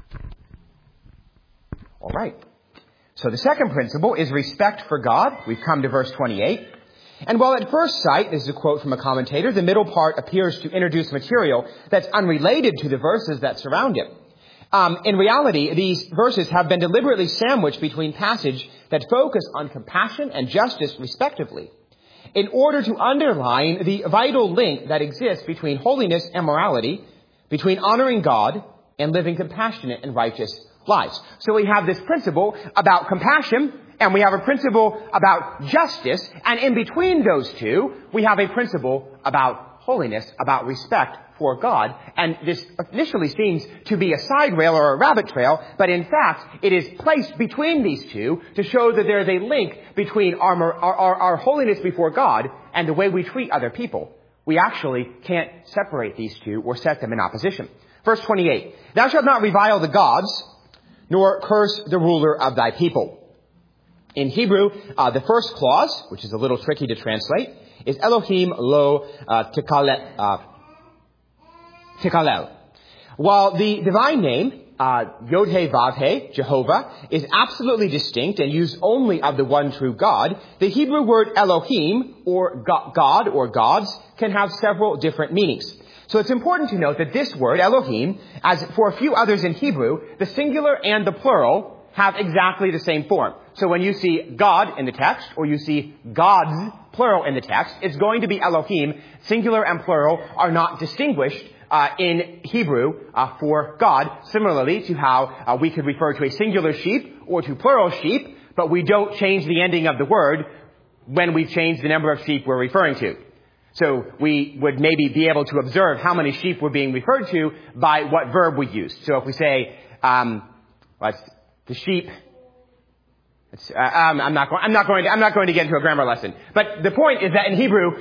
All right. So the second principle is respect for God. We've come to verse 28. And while at first sight, this is a quote from a commentator, the middle part appears to introduce material that's unrelated to the verses that surround it. In reality, these verses have been deliberately sandwiched between passages that focus on compassion and justice, respectively, in order to underline the vital link that exists between holiness and morality, between honoring God and living compassionate and righteous lives. So we have this principle about compassion, and we have a principle about justice, and in between those two, we have a principle about holiness, about respect for God. And this initially seems to be a side rail or a rabbit trail, but in fact, it is placed between these two to show that there is a link between our holiness before God and the way we treat other people. We actually can't separate these two or set them in opposition. Verse 28, thou shalt not revile the gods, nor curse the ruler of thy people. In Hebrew, the first clause, which is a little tricky to translate, is Elohim lo tikalel. While the divine name, Yod-Heh-Vav-Heh, Jehovah, is absolutely distinct and used only of the one true God, the Hebrew word Elohim, or God or gods, can have several different meanings. So it's important to note that this word, Elohim, as for a few others in Hebrew, the singular and the plural have exactly the same form. So when you see God in the text, or you see gods, plural, in the text, it's going to be Elohim. Singular and plural are not distinguished in Hebrew for God, similarly to how we could refer to a singular sheep or to plural sheep, but we don't change the ending of the word when we change the number of sheep we're referring to. So we would maybe be able to observe how many sheep we're being referred to by what verb we use. So if we say, the sheep, I'm not going to get into a grammar lesson. But the point is that in Hebrew,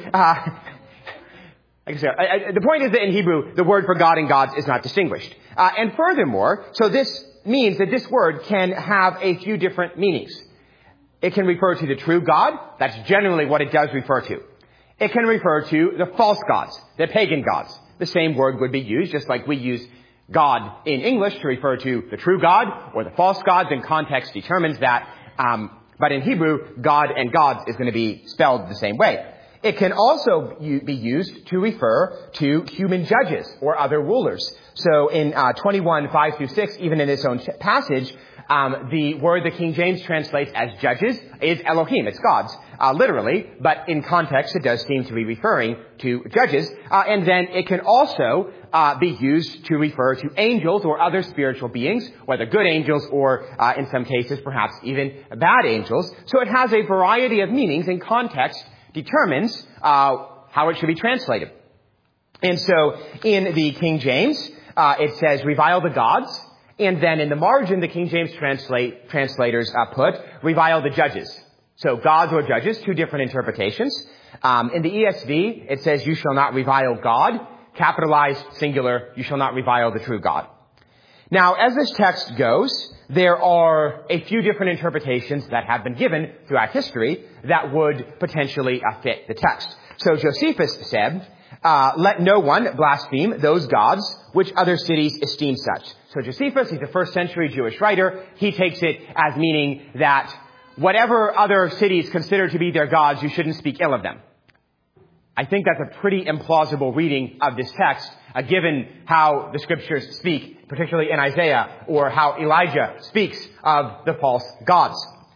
the point is that in Hebrew, the word for God and gods is not distinguished. And furthermore, so this means that this word can have a few different meanings. It can refer to the true God. That's generally what it does refer to. It can refer to the false gods, the pagan gods. The same word would be used, just like we use God in English to refer to the true God or the false gods, and context determines that. But in Hebrew, God and gods is going to be spelled the same way. It can also be used to refer to human judges or other rulers. So in 21:5-6, even in its own passage, the word the King James translates as judges is Elohim. It's gods, literally, but in context it does seem to be referring to judges. And then it can also be used to refer to angels or other spiritual beings, whether good angels or, in some cases, perhaps even bad angels. So it has a variety of meanings, and context determines how it should be translated. And so in the King James, it says, revile the gods. And then in the margin, the King James translators put, revile the judges. So gods or judges, two different interpretations. In the ESV, it says, you shall not revile God. Capitalized, singular, you shall not revile the true God. Now, as this text goes, there are a few different interpretations that have been given throughout history that would potentially fit the text. So Josephus said, let no one blaspheme those gods which other cities esteem such. So Josephus, he's a first century Jewish writer. He takes it as meaning that whatever other cities consider to be their gods, you shouldn't speak ill of them. I think that's a pretty implausible reading of this text, given how the scriptures speak, particularly in Isaiah, or how Elijah speaks of the false gods.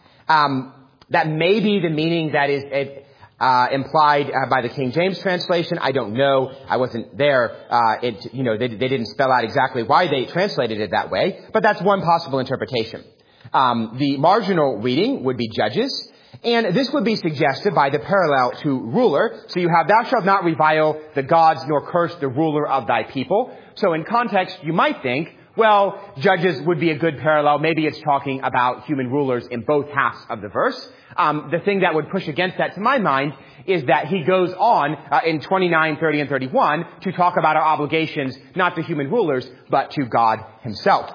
That may be the meaning that is implied by the King James translation. I don't know. I wasn't there. They didn't spell out exactly why they translated it that way, but that's one possible interpretation. The marginal reading would be judges, and this would be suggested by the parallel to ruler. So you have, thou shalt not revile the gods nor curse the ruler of thy people. So in context, you might think, Well, judges would be a good parallel. Maybe it's talking about human rulers in both halves of the verse. The thing that would push against that to my mind is that he goes on in 29, 30, and 31 to talk about our obligations not to human rulers, but to God himself.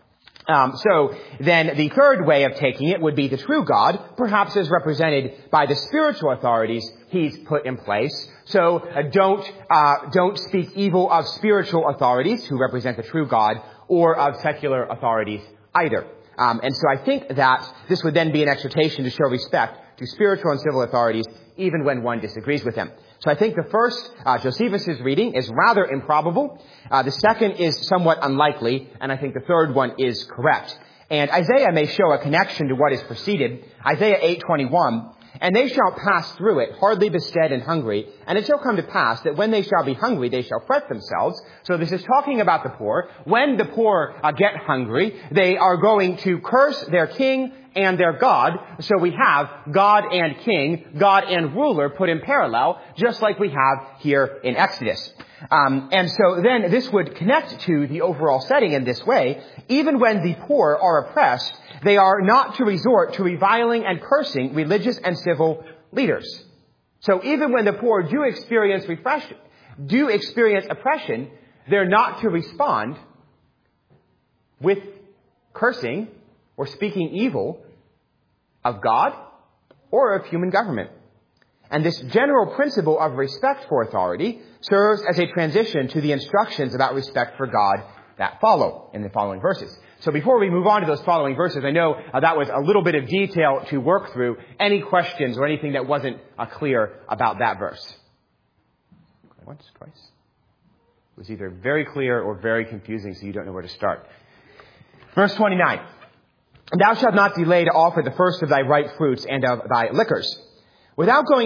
So then the third way of taking it would be the true God, perhaps as represented by the spiritual authorities he's put in place. So don't speak evil of spiritual authorities who represent the true God, or of secular authorities either. And so I think that this would then be an exhortation to show respect to spiritual and civil authorities, even when one disagrees with them. So I think the first, Josephus' reading, is rather improbable. The second is somewhat unlikely, and I think the third one is correct. And Isaiah may show a connection to what is preceded. Isaiah 8:21, "And they shall pass through it, hardly bestead and hungry. And it shall come to pass that when they shall be hungry, they shall fret themselves." So this is talking about the poor. When the poor get hungry, they are going to curse their king and their God. So we have God and king, God and ruler put in parallel, just like we have here in Exodus. And so then this would connect to the overall setting in this way. Even when the poor are oppressed, they are not to resort to reviling and cursing religious and civil leaders. So even when the poor do experience oppression, they're not to respond with cursing or speaking evil of God or of human government. And this general principle of respect for authority serves as a transition to the instructions about respect for God that follow in the following verses. So before we move on to those following verses, I know that was a little bit of detail to work through. Any questions or anything that wasn't clear about that verse? Once, twice. It was either very clear or very confusing, so you don't know where to start. Verse 29. "Thou shalt not delay to offer the first of thy ripe fruits and of thy liquors." Without going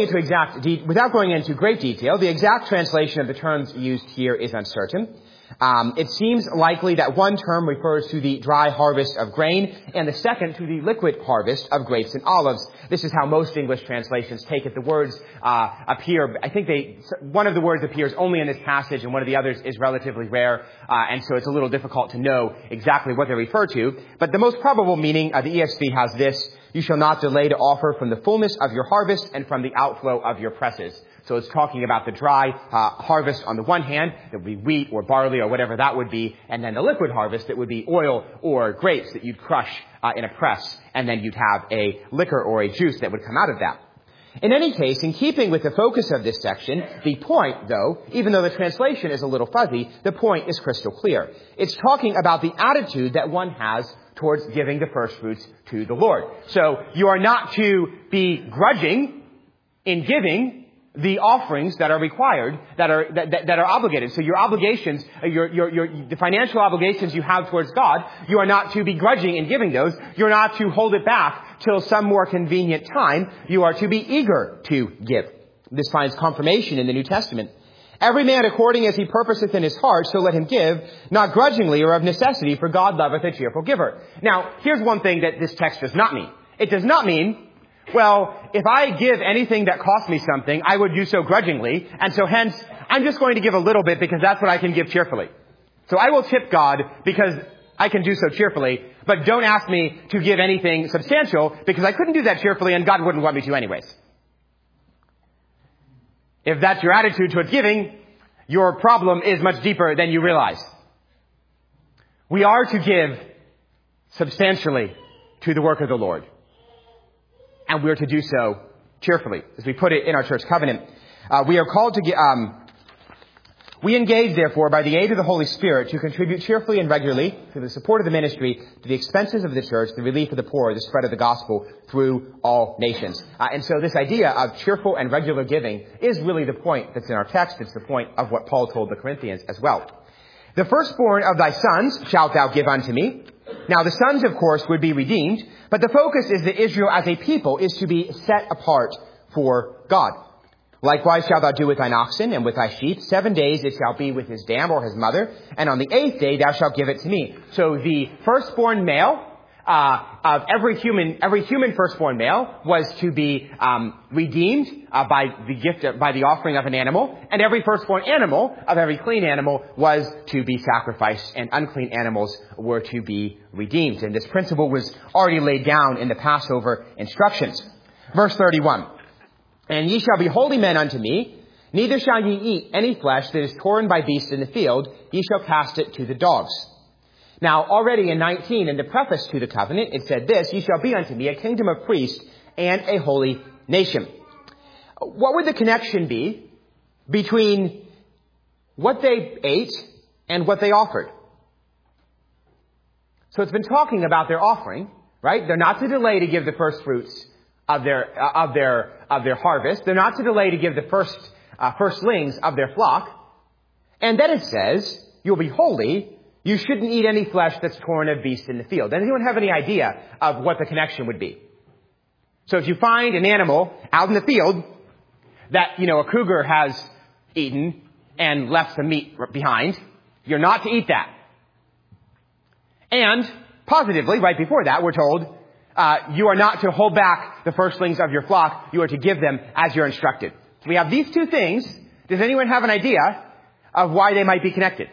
into great detail, the exact translation of the terms used here is uncertain. It seems likely that one term refers to the dry harvest of grain and the second to the liquid harvest of grapes and olives. This is how most English translations take it. The words appear, I think one of the words appears only in this passage and one of the others is relatively rare, and so it's a little difficult to know exactly what they refer to. But the most probable meaning, the ESV has this: "You shall not delay to offer from the fullness of your harvest and from the outflow of your presses." So it's talking about the dry harvest on the one hand, that would be wheat or barley or whatever that would be, and then the liquid harvest that would be oil or grapes that you'd crush in a press, and then you'd have a liquor or a juice that would come out of that. In any case, in keeping with the focus of this section, the point, though, even though the translation is a little fuzzy, the point is crystal clear. It's talking about the attitude that one has towards giving the first fruits to the Lord. So you are not to be grudging in giving the offerings that are required, that are obligated. So your obligations, the financial obligations you have towards God, you are not to be grudging in giving those. You're not to hold it back till some more convenient time. You are to be eager to give. This finds confirmation in the New Testament. "Every man according as he purposeth in his heart, so let him give, not grudgingly or of necessity, for God loveth a cheerful giver." Now, here's one thing that this text does not mean. It does not mean, well, if I give anything that costs me something, I would do so grudgingly, and so hence, I'm just going to give a little bit because that's what I can give cheerfully. So I will tip God because I can do so cheerfully, but don't ask me to give anything substantial because I couldn't do that cheerfully and God wouldn't want me to anyways. If that's your attitude towards giving, your problem is much deeper than you realize. We are to give substantially to the work of the Lord. And we're to do so cheerfully. As we put it in our church covenant, we are called to give, we engage, therefore, by the aid of the Holy Spirit to contribute cheerfully and regularly to the support of the ministry, to the expenses of the church, the relief of the poor, the spread of the gospel through all nations. And so this idea of cheerful and regular giving is really the point that's in our text. It's the point of what Paul told the Corinthians as well. "The firstborn of thy sons shalt thou give unto me." Now, the sons, of course, would be redeemed, but the focus is that Israel as a people is to be set apart for God. "Likewise shalt thou do with thine oxen and with thy sheep. 7 days it shall be with his dam or his mother, and on the 8th day thou shalt give it to me." So the firstborn male of every human firstborn male was to be redeemed by the offering of an animal, and every firstborn animal of every clean animal was to be sacrificed, and unclean animals were to be redeemed. And this principle was already laid down in the Passover instructions. Verse 31, "And ye shall be holy men unto me, neither shall ye eat any flesh that is torn by beasts in the field, ye shall cast it to the dogs." Now, already in 19, in the preface to the covenant, it said this, "Ye shall be unto me a kingdom of priests and a holy nation." What would the connection be between what they ate and what they offered? So it's been talking about their offering, right? They're not to delay to give the first fruits of their harvest. They're not to delay to give the firstlings of their flock. And then it says, "You'll be holy. You shouldn't eat any flesh that's torn of beasts in the field." Does anyone have any idea of what the connection would be? So if you find an animal out in the field that, a cougar has eaten and left some meat behind, you're not to eat that. And positively, right before that, we're told, you are not to hold back the firstlings of your flock. You are to give them as you're instructed. So we have these two things. Does anyone have an idea of why they might be connected?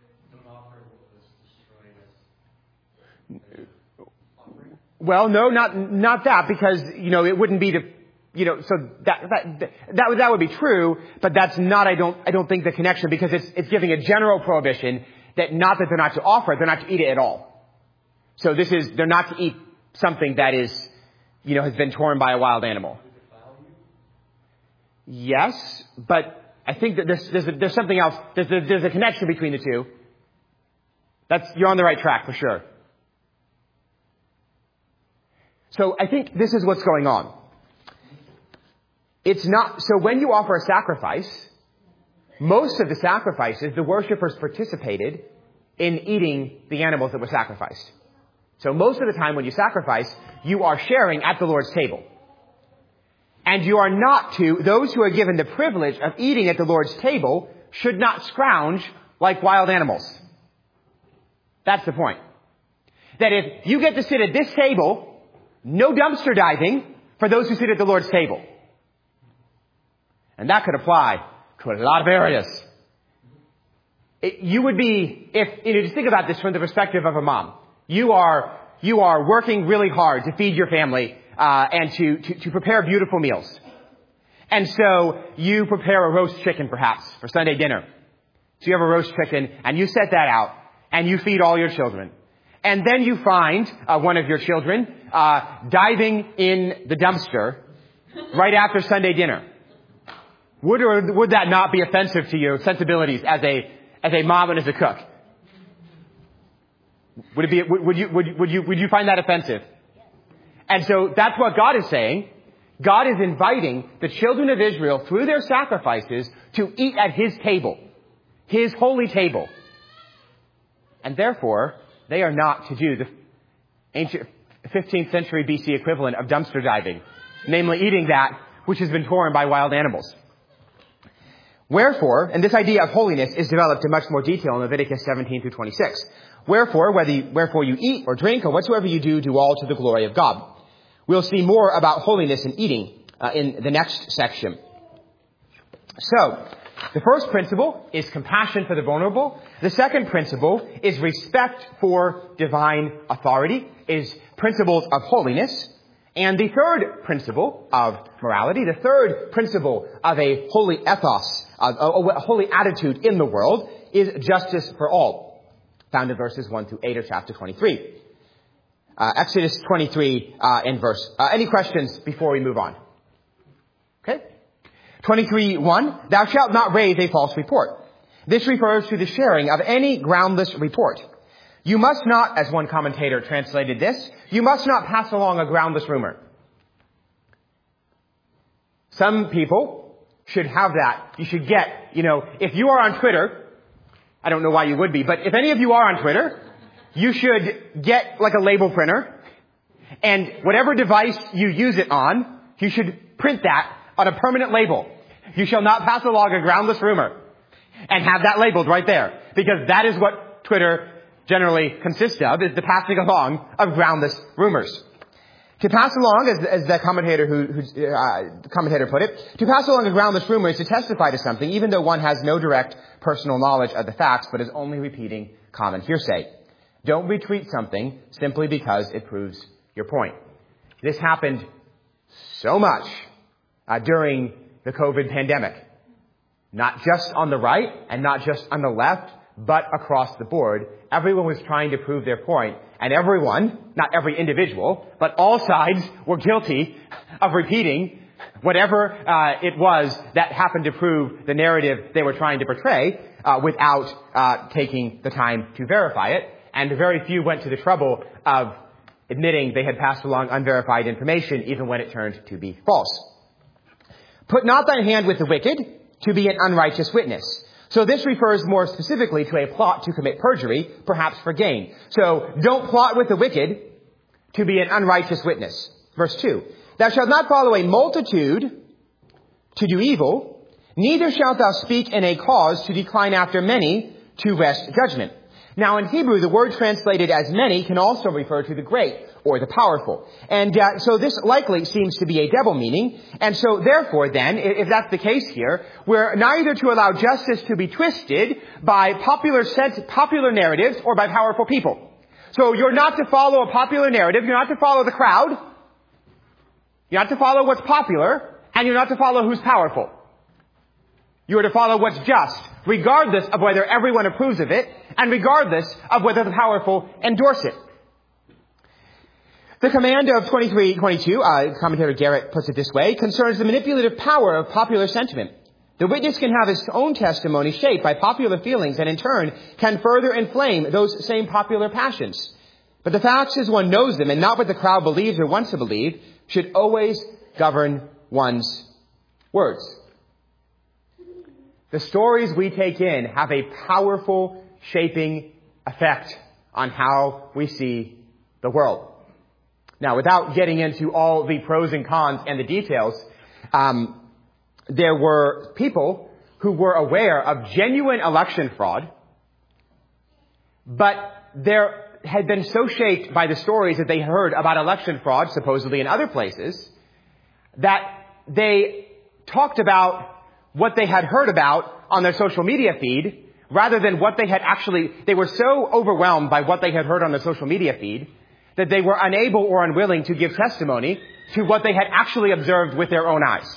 Well, no, not that, because, it wouldn't be so that would be true, but that's not, I don't think the connection, because it's giving a general prohibition that they're not to offer it, they're not to eat it at all. So they're not to eat something that is, has been torn by a wild animal. Yes, but I think that there's something else, there's a connection between the two. You're on the right track for sure. So I think this is what's going on. So when you offer a sacrifice, most of the sacrifices, the worshipers participated in eating the animals that were sacrificed. So most of the time when you sacrifice, you are sharing at the Lord's table. And you are not those who are given the privilege of eating at the Lord's table should not scrounge like wild animals. That's the point. That if you get to sit at this table, no dumpster diving for those who sit at the Lord's table. And that could apply to a lot of areas. You would be, just think about this from the perspective of a mom. You are working really hard to feed your family, and to prepare beautiful meals. And so you prepare a roast chicken perhaps for Sunday dinner. So you have a roast chicken and you set that out and you feed all your children. And then you find one of your children diving in the dumpster right after Sunday dinner. Would or would that not be offensive to your sensibilities as a mom and as a cook? Would it be? Would you find that offensive? And so that's what God is saying. God is inviting the children of Israel through their sacrifices to eat at His table, His holy table, and therefore they are not to do the ancient 15th century BC equivalent of dumpster diving, namely eating that which has been torn by wild animals. Wherefore, and this idea of holiness is developed in much more detail in Leviticus 17 through 26. Wherefore you eat or drink or whatsoever you do, do all to the glory of God. We'll see more about holiness and eating in the next section. So, the first principle is compassion for the vulnerable. The second principle is respect for divine authority, is principles of holiness. And the third principle of morality, the third principle of a holy ethos, a holy attitude in the world, is justice for all, found in verses 1 through 8 of chapter 23. Exodus 23 in verse. Any questions before we move on? Okay. 23:1, thou shalt not raise a false report. This refers to the sharing of any groundless report. You must not, as one commentator translated this, you must not pass along a groundless rumor. Some people should have that. You should get, if you are on Twitter, I don't know why you would be, but if any of you are on Twitter, you should get like a label printer, and whatever device you use it on, you should print that on a permanent label. You shall not pass along a groundless rumor, and have that labeled right there, because that is what Twitter generally consist of is the passing along of groundless rumors. To pass along, as the commentator commentator put it, to pass along a groundless rumor is to testify to something, even though one has no direct personal knowledge of the facts, but is only repeating common hearsay. Don't retweet something simply because it proves your point. This happened so much during the COVID pandemic. Not just on the right and not just on the left, but across the board. Everyone was trying to prove their point, and everyone, not every individual, but all sides were guilty of repeating whatever it was that happened to prove the narrative they were trying to portray without taking the time to verify it. And very few went to the trouble of admitting they had passed along unverified information, even when it turned to be false. Put not thine hand with the wicked to be an unrighteous witness. So this refers more specifically to a plot to commit perjury, perhaps for gain. So don't plot with the wicked to be an unrighteous witness. Verse 2. Thou shalt not follow a multitude to do evil, neither shalt thou speak in a cause to decline after many to wrest judgment. Now in Hebrew, the word translated as many can also refer to the great or the powerful. And so this likely seems to be a double meaning. And so therefore then, if that's the case here, we're neither to allow justice to be twisted by popular narratives or by powerful people. So you're not to follow a popular narrative, you're not to follow the crowd, you're not to follow what's popular, and you're not to follow who's powerful. You are to follow what's just, regardless of whether everyone approves of it, and regardless of whether the powerful endorse it. The command of 23:22, commentator Garrett puts it this way, concerns the manipulative power of popular sentiment. The witness can have his own testimony shaped by popular feelings and in turn can further inflame those same popular passions. But the facts as one knows them and not what the crowd believes or wants to believe should always govern one's words. The stories we take in have a powerful shaping effect on how we see the world. Now, without getting into all the pros and cons and the details, there were people who were aware of genuine election fraud, but there had been so shaped by the stories that they heard about election fraud, supposedly in other places, that they talked about what they had heard about on their social media feed rather than what they had actually, they were so overwhelmed by what they had heard on their social media feed that they were unable or unwilling to give testimony to what they had actually observed with their own eyes.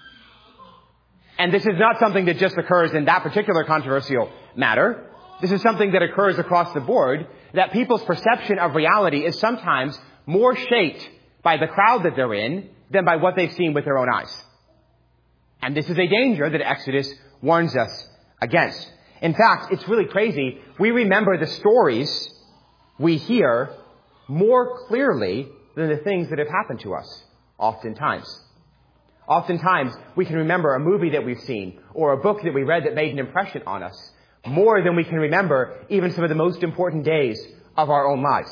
And this is not something that just occurs in that particular controversial matter. This is something that occurs across the board, that people's perception of reality is sometimes more shaped by the crowd that they're in than by what they've seen with their own eyes. And this is a danger that Exodus warns us against. In fact, it's really crazy. We remember the stories we hear more clearly than the things that have happened to us, oftentimes. Oftentimes, we can remember a movie that we've seen or a book that we read that made an impression on us more than we can remember even some of the most important days of our own lives.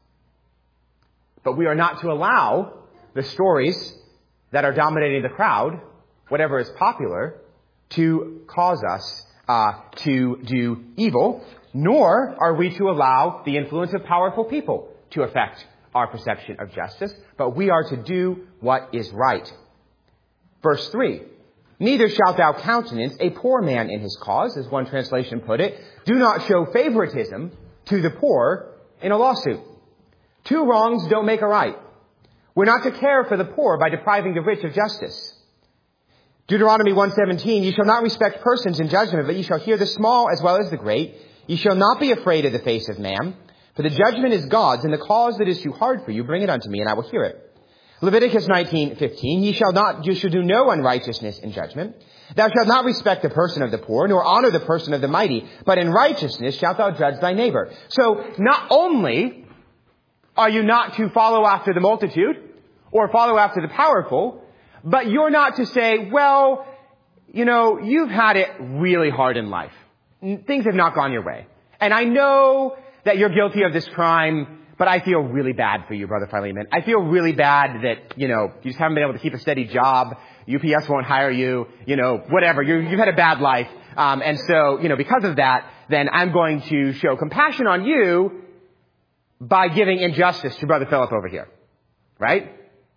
But we are not to allow the stories that are dominating the crowd, whatever is popular, to cause us to do evil, nor are we to allow the influence of powerful people to affect our perception of justice, but we are to do what is right. Verse 3, neither shalt thou countenance a poor man in his cause, as one translation put it. Do not show favoritism to the poor in a lawsuit. Two wrongs don't make a right. We're not to care for the poor by depriving the rich of justice. Deuteronomy 1:17, ye shall not respect persons in judgment, but ye shall hear the small as well as the great. Ye shall not be afraid of the face of man, for the judgment is God's, and the cause that is too hard for you, bring it unto me, and I will hear it. Leviticus 19:15, you shall do no unrighteousness in judgment. Thou shalt not respect the person of the poor, nor honor the person of the mighty, but in righteousness shalt thou judge thy neighbor. So not only are you not to follow after the multitude or follow after the powerful, but you're not to say, well, you've had it really hard in life. Things have not gone your way. And I know that you're guilty of this crime, but I feel really bad for you, Brother Philemon. I feel really bad that, you just haven't been able to keep a steady job. UPS won't hire you, whatever. You've had a bad life. And so, because of that, then I'm going to show compassion on you by giving injustice to Brother Philip over here. Right?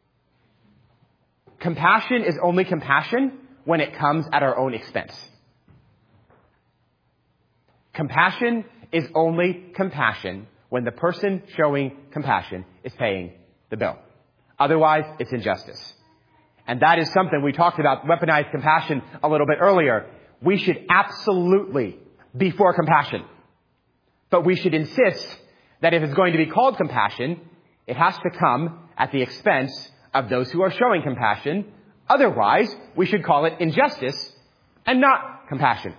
Compassion is only compassion when it comes at our own expense. Compassion is only compassion when the person showing compassion is paying the bill. Otherwise, it's injustice. And that is something we talked about, weaponized compassion, a little bit earlier. We should absolutely be for compassion. But we should insist that if it's going to be called compassion, it has to come at the expense of those who are showing compassion. Otherwise, we should call it injustice and not compassion.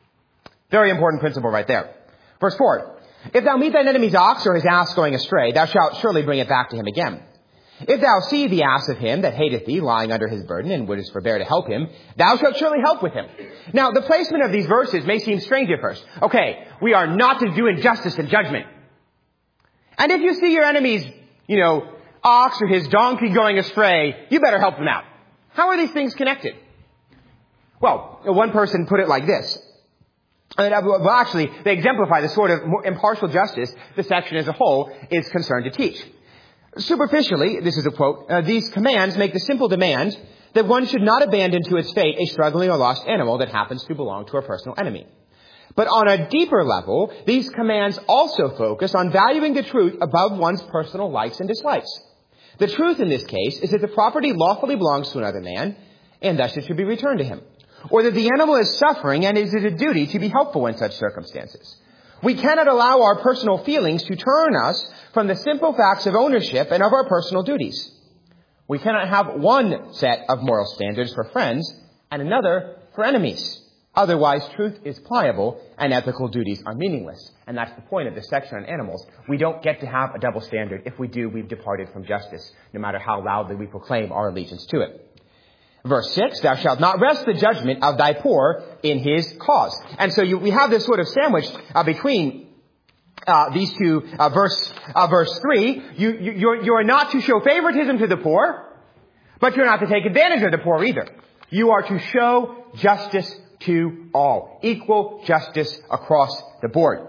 Very important principle right there. Verse 4. If thou meet thine enemy's ox or his ass going astray, thou shalt surely bring it back to him again. If thou see the ass of him that hateth thee lying under his burden, and wouldest forbear to help him, thou shalt surely help with him. Now, the placement of these verses may seem strange at first. Okay, we are not to do injustice and judgment. And if you see your enemy's, ox or his donkey going astray, you better help them out. How are these things connected? Well, one person put it like this. Well, actually, they exemplify the sort of more impartial justice the section as a whole is concerned to teach. Superficially, this is a quote, these commands make the simple demand that one should not abandon to its fate a struggling or lost animal that happens to belong to a personal enemy. But on a deeper level, these commands also focus on valuing the truth above one's personal likes and dislikes. The truth in this case is that the property lawfully belongs to another man, and thus it should be returned to him. Or that the animal is suffering and is it a duty to be helpful in such circumstances. We cannot allow our personal feelings to turn us from the simple facts of ownership and of our personal duties. We cannot have one set of moral standards for friends and another for enemies. Otherwise, truth is pliable and ethical duties are meaningless. And that's the point of this section on animals. We don't get to have a double standard. If we do, we've departed from justice, no matter how loudly we proclaim our allegiance to it. Verse 6, thou shalt not rest the judgment of thy poor in his cause. And so we have this sort of sandwich between these two. Verse 3, you are not to show favoritism to the poor, but you're not to take advantage of the poor either. You are to show justice to all. Equal justice across the board.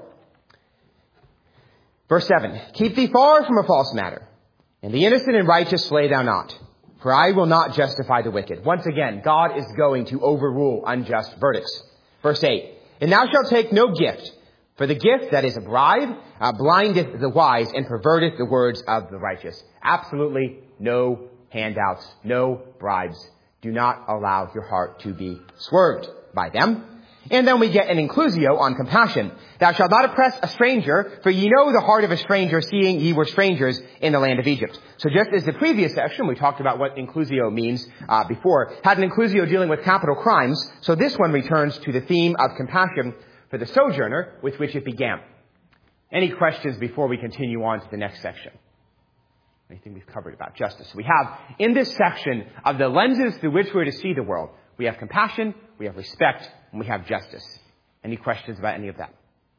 Verse 7, keep thee far from a false matter, and the innocent and righteous slay thou not. For I will not justify the wicked. Once again, God is going to overrule unjust verdicts. Verse 8, and thou shalt take no gift, for the gift that is a bribe blindeth the wise and perverteth the words of the righteous. Absolutely no handouts, no bribes. Do not allow your heart to be swerved by them. And then we get an inclusio on compassion. Thou shalt not oppress a stranger, for ye know the heart of a stranger, seeing ye were strangers in the land of Egypt. So just as the previous section, we talked about what inclusio means before, had an inclusio dealing with capital crimes, so this one returns to the theme of compassion for the sojourner with which it began. Any questions before we continue on to the next section? Anything we've covered about justice? We have, in this section of the lenses through which we're to see the world, we have compassion, we have respect, and we have justice. Any questions about any of that?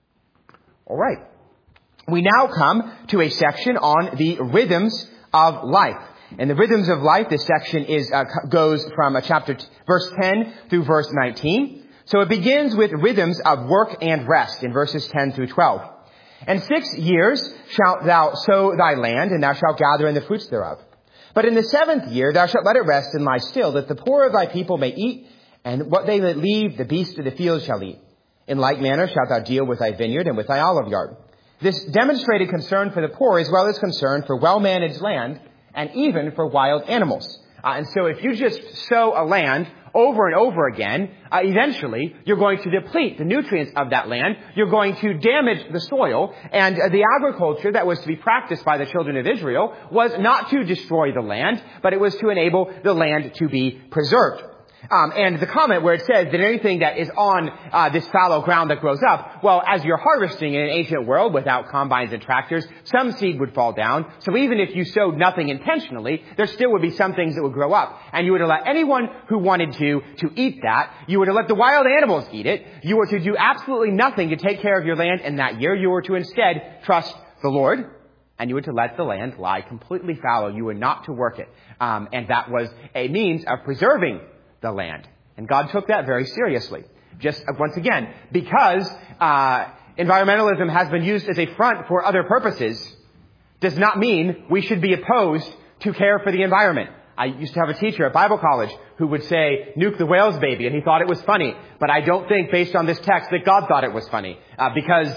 All right. We now come to a section on the rhythms of life. And the rhythms of life, this section goes from verse 10 through verse 19. So it begins with rhythms of work and rest in verses 10 through 12. And 6 years shalt thou sow thy land, and thou shalt gather in the fruits thereof. But in the 7th year thou shalt let it rest and lie still, that the poor of thy people may eat, and what they that leave the beasts of the field shall eat. In like manner shalt thou deal with thy vineyard and with thy olive yard. This demonstrated concern for the poor as well as concern for well-managed land and even for wild animals. And so if you just sow a land over and over again, eventually you're going to deplete the nutrients of that land. You're going to damage the soil. And the agriculture that was to be practiced by the children of Israel was not to destroy the land, but it was to enable the land to be preserved. And the comment where it says that anything that is on this fallow ground that grows up, well, as you're harvesting in an ancient world without combines and tractors, some seed would fall down. So even if you sowed nothing intentionally, there still would be some things that would grow up. And you were to let anyone who wanted to eat that. You were to let the wild animals eat it. You were to do absolutely nothing to take care of your land in that year. You were to instead trust the Lord. And you were to let the land lie completely fallow. You were not to work it. And that was a means of preserving the land. And God took that very seriously. Just once again, because environmentalism has been used as a front for other purposes, does not mean we should be opposed to care for the environment. I used to have a teacher at Bible college who would say, "Nuke the whales, baby," and he thought it was funny. But I don't think, based on this text, that God thought it was funny, because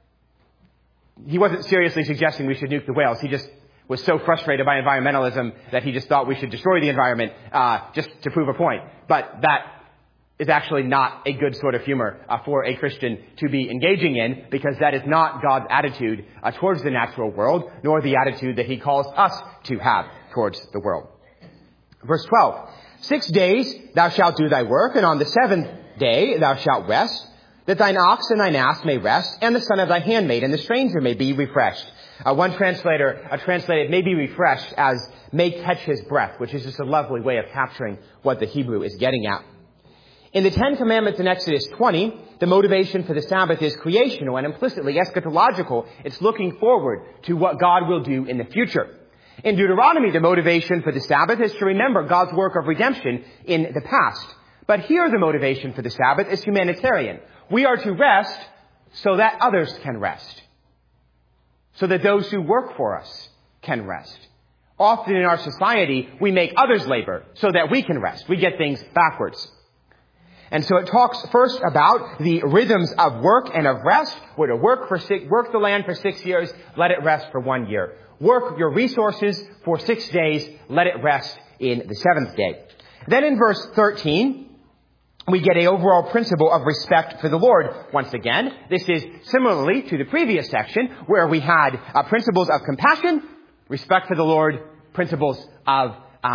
he wasn't seriously suggesting we should nuke the whales. He just was so frustrated by environmentalism that he just thought we should destroy the environment just to prove a point. But that is actually not a good sort of humor for a Christian to be engaging in, because that is not God's attitude towards the natural world, nor the attitude that he calls us to have towards the world. Verse 12, 6 days thou shalt do thy work, and on the 7th day thou shalt rest, that thine ox and thine ass may rest, and the son of thy handmaid and the stranger may be refreshed. One translator translated may be refreshed as may catch his breath, which is just a lovely way of capturing what the Hebrew is getting at. In the 10 Commandments in Exodus 20, the motivation for the Sabbath is creational and implicitly eschatological. It's looking forward to what God will do in the future. In Deuteronomy, the motivation for the Sabbath is to remember God's work of redemption in the past. But here the motivation for the Sabbath is humanitarian. We are to rest so that others can rest. So that those who work for us can rest. Often in our society, we make others labor so that we can rest. We get things backwards. And so it talks first about the rhythms of work and of rest. We're to work the land for 6 years, let it rest for 1 year. Work your resources for 6 days, let it rest in the 7th day. Then in verse 13, we get an overall principle of respect for the Lord. Once again, this is similarly to the previous section where we had principles of compassion, respect for the Lord, principles of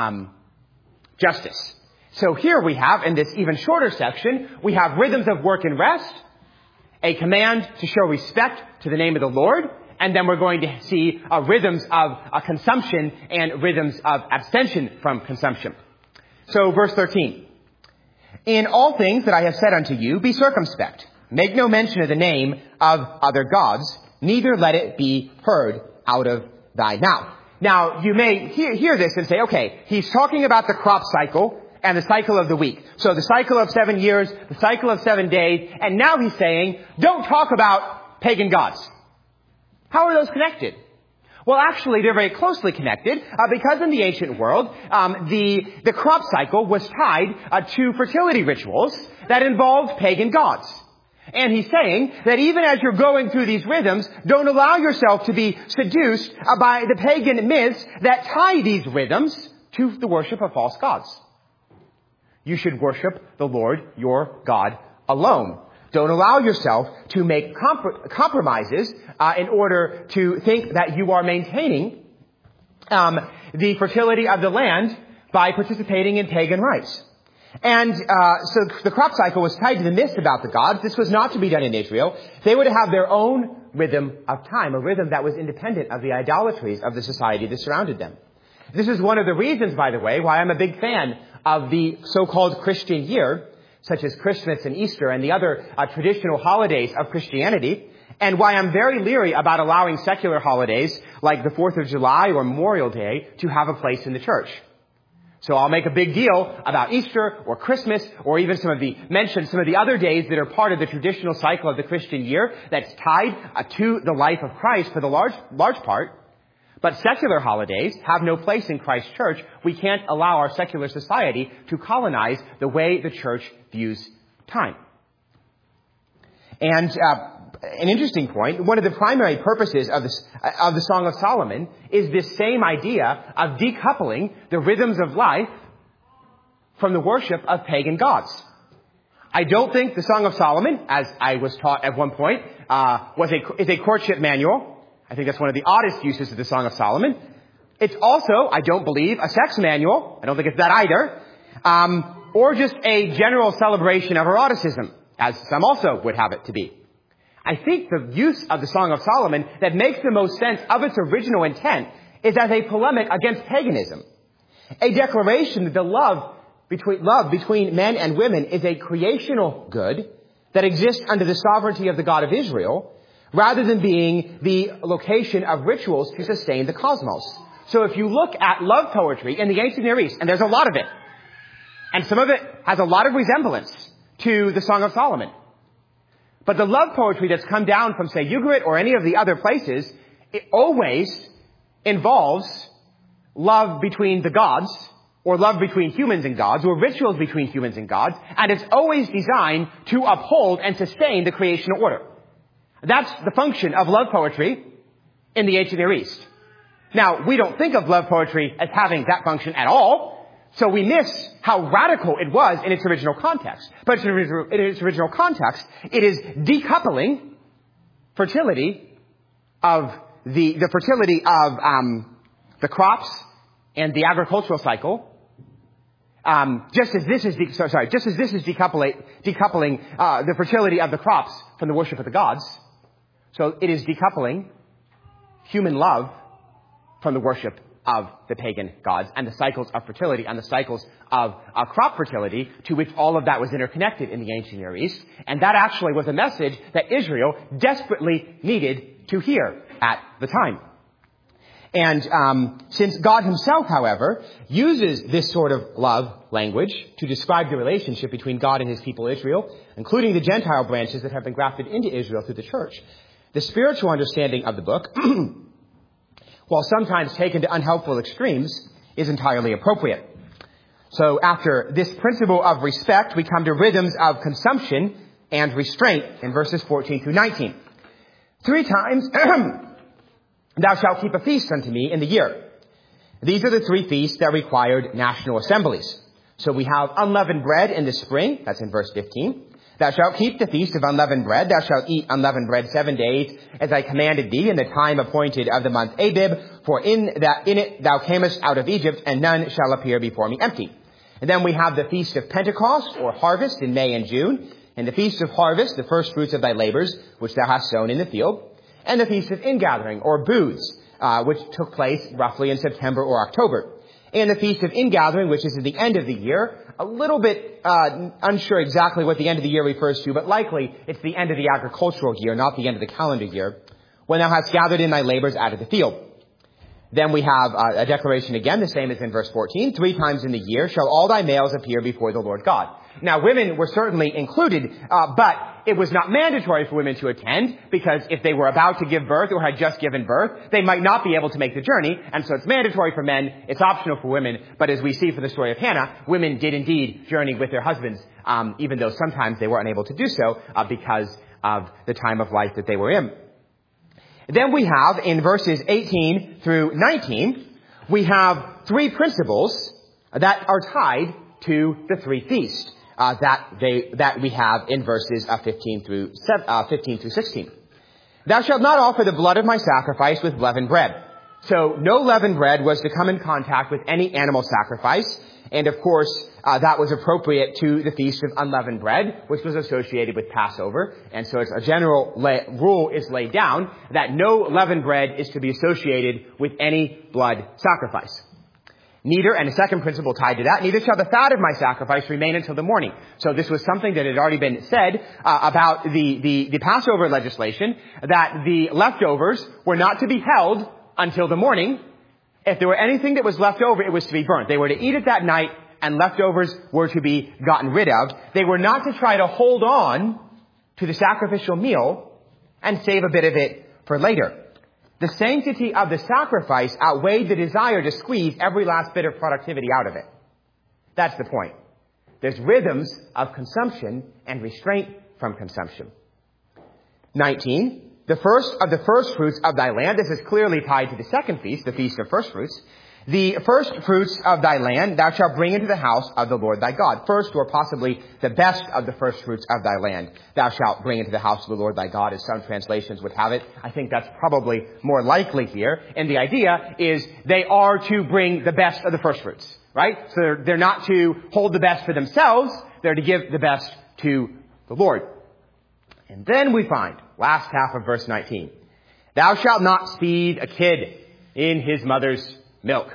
justice. So here we have, in this even shorter section, we have rhythms of work and rest, a command to show respect to the name of the Lord, and then we're going to see rhythms of consumption and rhythms of abstention from consumption. So verse 13. In all things that I have said unto you, be circumspect. Make no mention of the name of other gods, neither let it be heard out of thy mouth. Now, you may hear this and say, okay, he's talking about the crop cycle and the cycle of the week. So the cycle of 7 years, the cycle of 7 days, and now he's saying, don't talk about pagan gods. How are those connected? Well, actually, they're very closely connected because in the ancient world, the crop cycle was tied to fertility rituals that involved pagan gods. And he's saying that even as you're going through these rhythms, don't allow yourself to be seduced by the pagan myths that tie these rhythms to the worship of false gods. You should worship the Lord your God alone. Don't allow yourself to make compromises in order to think that you are maintaining the fertility of the land by participating in pagan rites. And so the crop cycle was tied to the myths about the gods. This was not to be done in Israel. They were to have their own rhythm of time, a rhythm that was independent of the idolatries of the society that surrounded them. This is one of the reasons, by the way, why I'm a big fan of the so-called Christian year, such as Christmas and Easter and the other traditional holidays of Christianity, and why I'm very leery about allowing secular holidays like the 4th of July or Memorial Day to have a place in the church. So I'll make a big deal about Easter or Christmas or even some of the other days that are part of the traditional cycle of the Christian year that's tied to the life of Christ for the large part. But secular holidays have no place in Christ's church. We can't allow our secular society to colonize the way the church views time. And an interesting point, one of the primary purposes of the Song of Solomon is this same idea of decoupling the rhythms of life from the worship of pagan gods. I don't think the Song of Solomon, as I was taught at one point, is a courtship manual. I think that's one of the oddest uses of the Song of Solomon. It's also, I don't believe, a sex manual. I don't think it's that either. Or just a general celebration of eroticism, as some also would have it to be. I think the use of the Song of Solomon that makes the most sense of its original intent is as a polemic against paganism. A declaration that the love between men and women is a creational good that exists under the sovereignty of the God of Israel, rather than being the location of rituals to sustain the cosmos. So if you look at love poetry in the ancient Near East, and there's a lot of it, and some of it has a lot of resemblance to the Song of Solomon. But the love poetry that's come down from, say, Ugarit or any of the other places, it always involves love between the gods, or love between humans and gods, or rituals between humans and gods, and it's always designed to uphold and sustain the creational order. That's the function of love poetry in the ancient Near East. Now, we don't think of love poetry as having that function at all, so we miss how radical it was in its original context. But in its original context, it is decoupling fertility of the fertility of the crops and the agricultural cycle. Just as this is decoupling the fertility of the crops from the worship of the gods, so it is decoupling human love from the worship of the pagan gods and the cycles of fertility and the cycles of crop fertility, to which all of that was interconnected in the ancient Near East. And that actually was a message that Israel desperately needed to hear at the time. And since God himself, however, uses this sort of love language to describe the relationship between God and his people Israel, including the Gentile branches that have been grafted into Israel through the church, the spiritual understanding of the book, while sometimes taken to unhelpful extremes, is entirely appropriate. So after this principle of respect, we come to rhythms of consumption and restraint in verses 14 through 19. 3 times thou shalt keep a feast unto me in the year. These are the 3 feasts that required national assemblies. So we have unleavened bread in the spring. That's in verse 15. Thou shalt keep the feast of unleavened bread. Thou shalt eat unleavened bread 7 days, as I commanded thee, in the time appointed of the month Abib. For in it thou camest out of Egypt, and none shall appear before me empty. And then we have the feast of Pentecost, or harvest, in May and June. And the feast of harvest, the first fruits of thy labors, which thou hast sown in the field. And the feast of ingathering, or booths, which took place roughly in September or October. And the feast of ingathering, which is at the end of the year. A little bit unsure exactly what the end of the year refers to, but likely it's the end of the agricultural year, not the end of the calendar year, when thou hast gathered in thy labors out of the field. Then we have a declaration again, the same as in verse 14. 3 times in the year shall all thy males appear before the Lord God. Now, women were certainly included, but it was not mandatory for women to attend, because if they were about to give birth or had just given birth, they might not be able to make the journey, and so it's mandatory for men, it's optional for women. But as we see from the story of Hannah, women did indeed journey with their husbands, even though sometimes they were unable to do so because of the time of life that they were in. Then we have, in verses 18 through 19, we have 3 principles that are tied to the 3 feasts that we have in verses 15 through 16. Thou shalt not offer the blood of my sacrifice with leavened bread. So no leavened bread was to come in contact with any animal sacrifice. And of course, that was appropriate to the Feast of Unleavened Bread, which was associated with Passover. And so it's a general rule is laid down that no leavened bread is to be associated with any blood sacrifice. Neither, and a second principle tied to that, neither shall the fat of my sacrifice remain until the morning. So this was something that had already been said about the Passover legislation, that the leftovers were not to be held until the morning. If there were anything that was left over, it was to be burnt. They were to eat it that night, and leftovers were to be gotten rid of. They were not to try to hold on to the sacrificial meal and save a bit of it for later. The sanctity of the sacrifice outweighed the desire to squeeze every last bit of productivity out of it. That's the point. There's rhythms of consumption and restraint from consumption. 19. The first of the first fruits of thy land. This is clearly tied to the second feast, the feast of first fruits. The first fruits of thy land thou shalt bring into the house of the Lord thy God. First, or possibly the best of the first fruits of thy land, thou shalt bring into the house of the Lord thy God, as some translations would have it. I think that's probably more likely here. And the idea is they are to bring the best of the first fruits, right? So they're not to hold the best for themselves. They're to give the best to the Lord. And then we find, last half of verse 19, thou shalt not feed a kid in his mother's milk.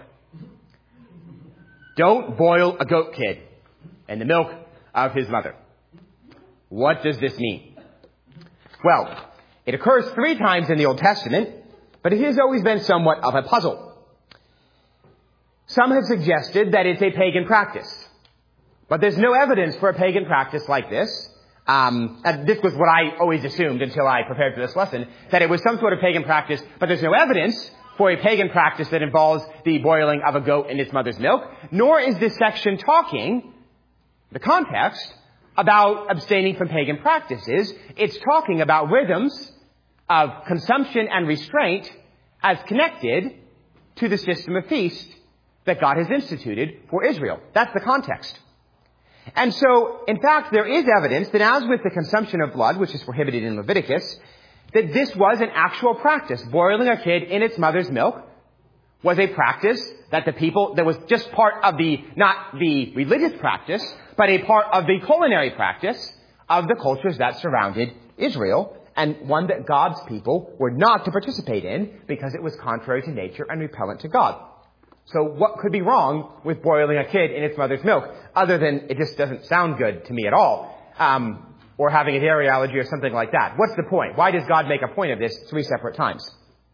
Don't boil a goat kid in the milk of his mother. What does this mean? Well, it occurs 3 times in the Old Testament, but it has always been somewhat of a puzzle. Some have suggested that it's a pagan practice. But there's no evidence for a pagan practice like this. And this was what I always assumed until I prepared for this lesson, that it was some sort of pagan practice, but there's no evidence for a pagan practice that involves the boiling of a goat in its mother's milk, nor is this section talking, the context, about abstaining from pagan practices. It's talking about rhythms of consumption and restraint as connected to the system of feast that God has instituted for Israel. That's the context. And so, in fact, there is evidence that as with the consumption of blood, which is prohibited in Leviticus, that this was an actual practice. Boiling a kid in its mother's milk was a practice that that was just part of not the religious practice, but a part of the culinary practice of the cultures that surrounded Israel, and one that God's people were not to participate in because it was contrary to nature and repellent to God. So what could be wrong with boiling a kid in its mother's milk, other than it just doesn't sound good to me at all, or having a dairy allergy or something like that? What's the point? Why does God make a point of this 3 separate times?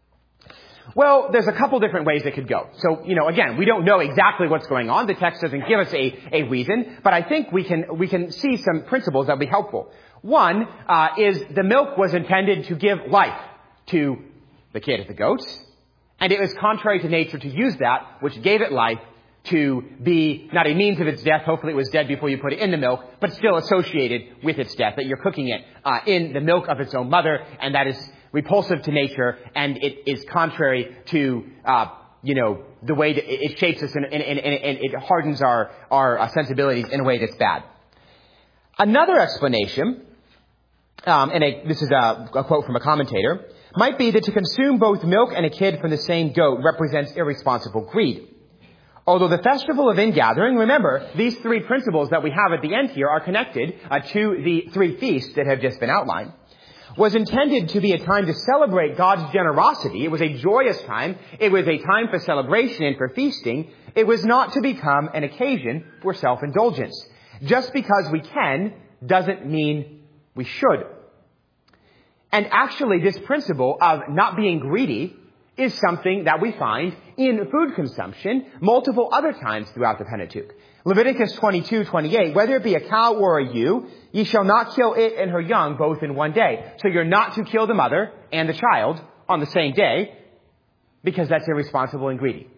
Well, there's a couple different ways it could go. So, again, we don't know exactly what's going on. The text doesn't give us a reason, but I think we can see some principles that will be helpful. One is the milk was intended to give life to the kid, the goats, and it was contrary to nature to use that, which gave it life, to be not a means of its death. Hopefully it was dead before you put it in the milk, but still associated with its death, that you're cooking it in the milk of its own mother, and that is repulsive to nature, and it is contrary to, the way that it shapes us and it hardens our sensibilities in a way that's bad. Another explanation, this is a quote from a commentator, might be that to consume both milk and a kid from the same goat represents irresponsible greed. Although the festival of ingathering, remember, these 3 principles that we have at the end here are connected to the 3 feasts that have just been outlined, was intended to be a time to celebrate God's generosity. It was a joyous time. It was a time for celebration and for feasting. It was not to become an occasion for self-indulgence. Just because we can doesn't mean we should. And actually, this principle of not being greedy is something that we find in food consumption multiple other times throughout the Pentateuch. Leviticus 22:28, whether it be a cow or a ewe, ye shall not kill it and her young both in one day. So you're not to kill the mother and the child on the same day, because that's irresponsible and greedy,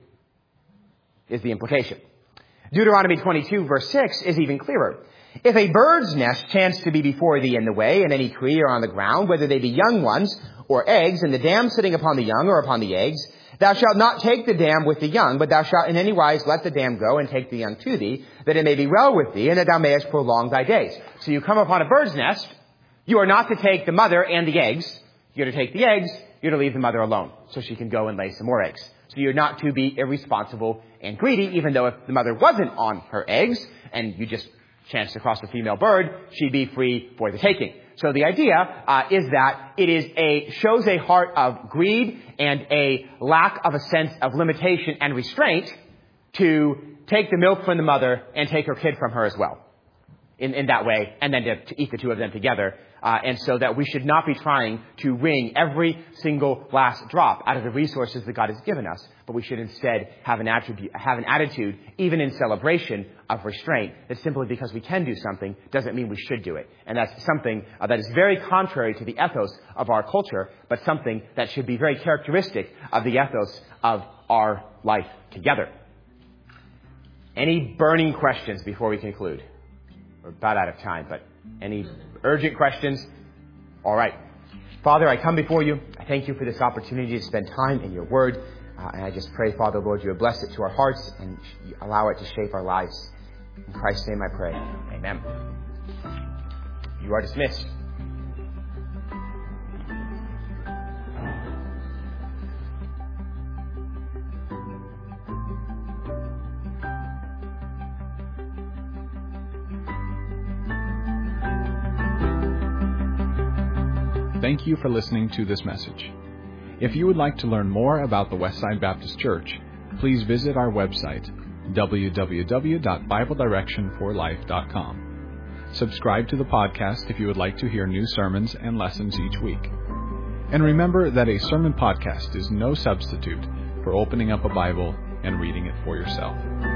is the implication. Deuteronomy 22 verse 6 is even clearer. If a bird's nest chance to be before thee in the way, in any tree or on the ground, whether they be young ones or eggs, and the dam sitting upon the young or upon the eggs, thou shalt not take the dam with the young, but thou shalt in any wise let the dam go and take the young to thee, that it may be well with thee, and that thou mayest prolong thy days. So you come upon a bird's nest, you are not to take the mother and the eggs. You're to take the eggs, you're to leave the mother alone, so she can go and lay some more eggs. So you're not to be irresponsible and greedy, even though if the mother wasn't on her eggs, and you just chanced across a female bird, she'd be free for the taking. So the idea is that it shows a heart of greed and a lack of a sense of limitation and restraint to take the milk from the mother and take her kid from her as well. In that way, and then to eat the 2 of them together. And so that we should not be trying to wring every single last drop out of the resources that God has given us, but we should instead have an attitude, even in celebration, of restraint, that simply because we can do something doesn't mean we should do it. And that's something that is very contrary to the ethos of our culture, but something that should be very characteristic of the ethos of our life together. Any burning questions before we conclude? We're about out of time, but any urgent questions? All right. Father, I come before you. I thank you for this opportunity to spend time in your word. And I just pray, Father, Lord, you would bless it to our hearts and allow it to shape our lives. In Christ's name I pray. Amen. You are dismissed. Thank you for listening to this message. If you would like to learn more about the Westside Baptist Church, please visit our website, www.BibleDirectionForLife.com. Subscribe to the podcast if you would like to hear new sermons and lessons each week. And remember that a sermon podcast is no substitute for opening up a Bible and reading it for yourself.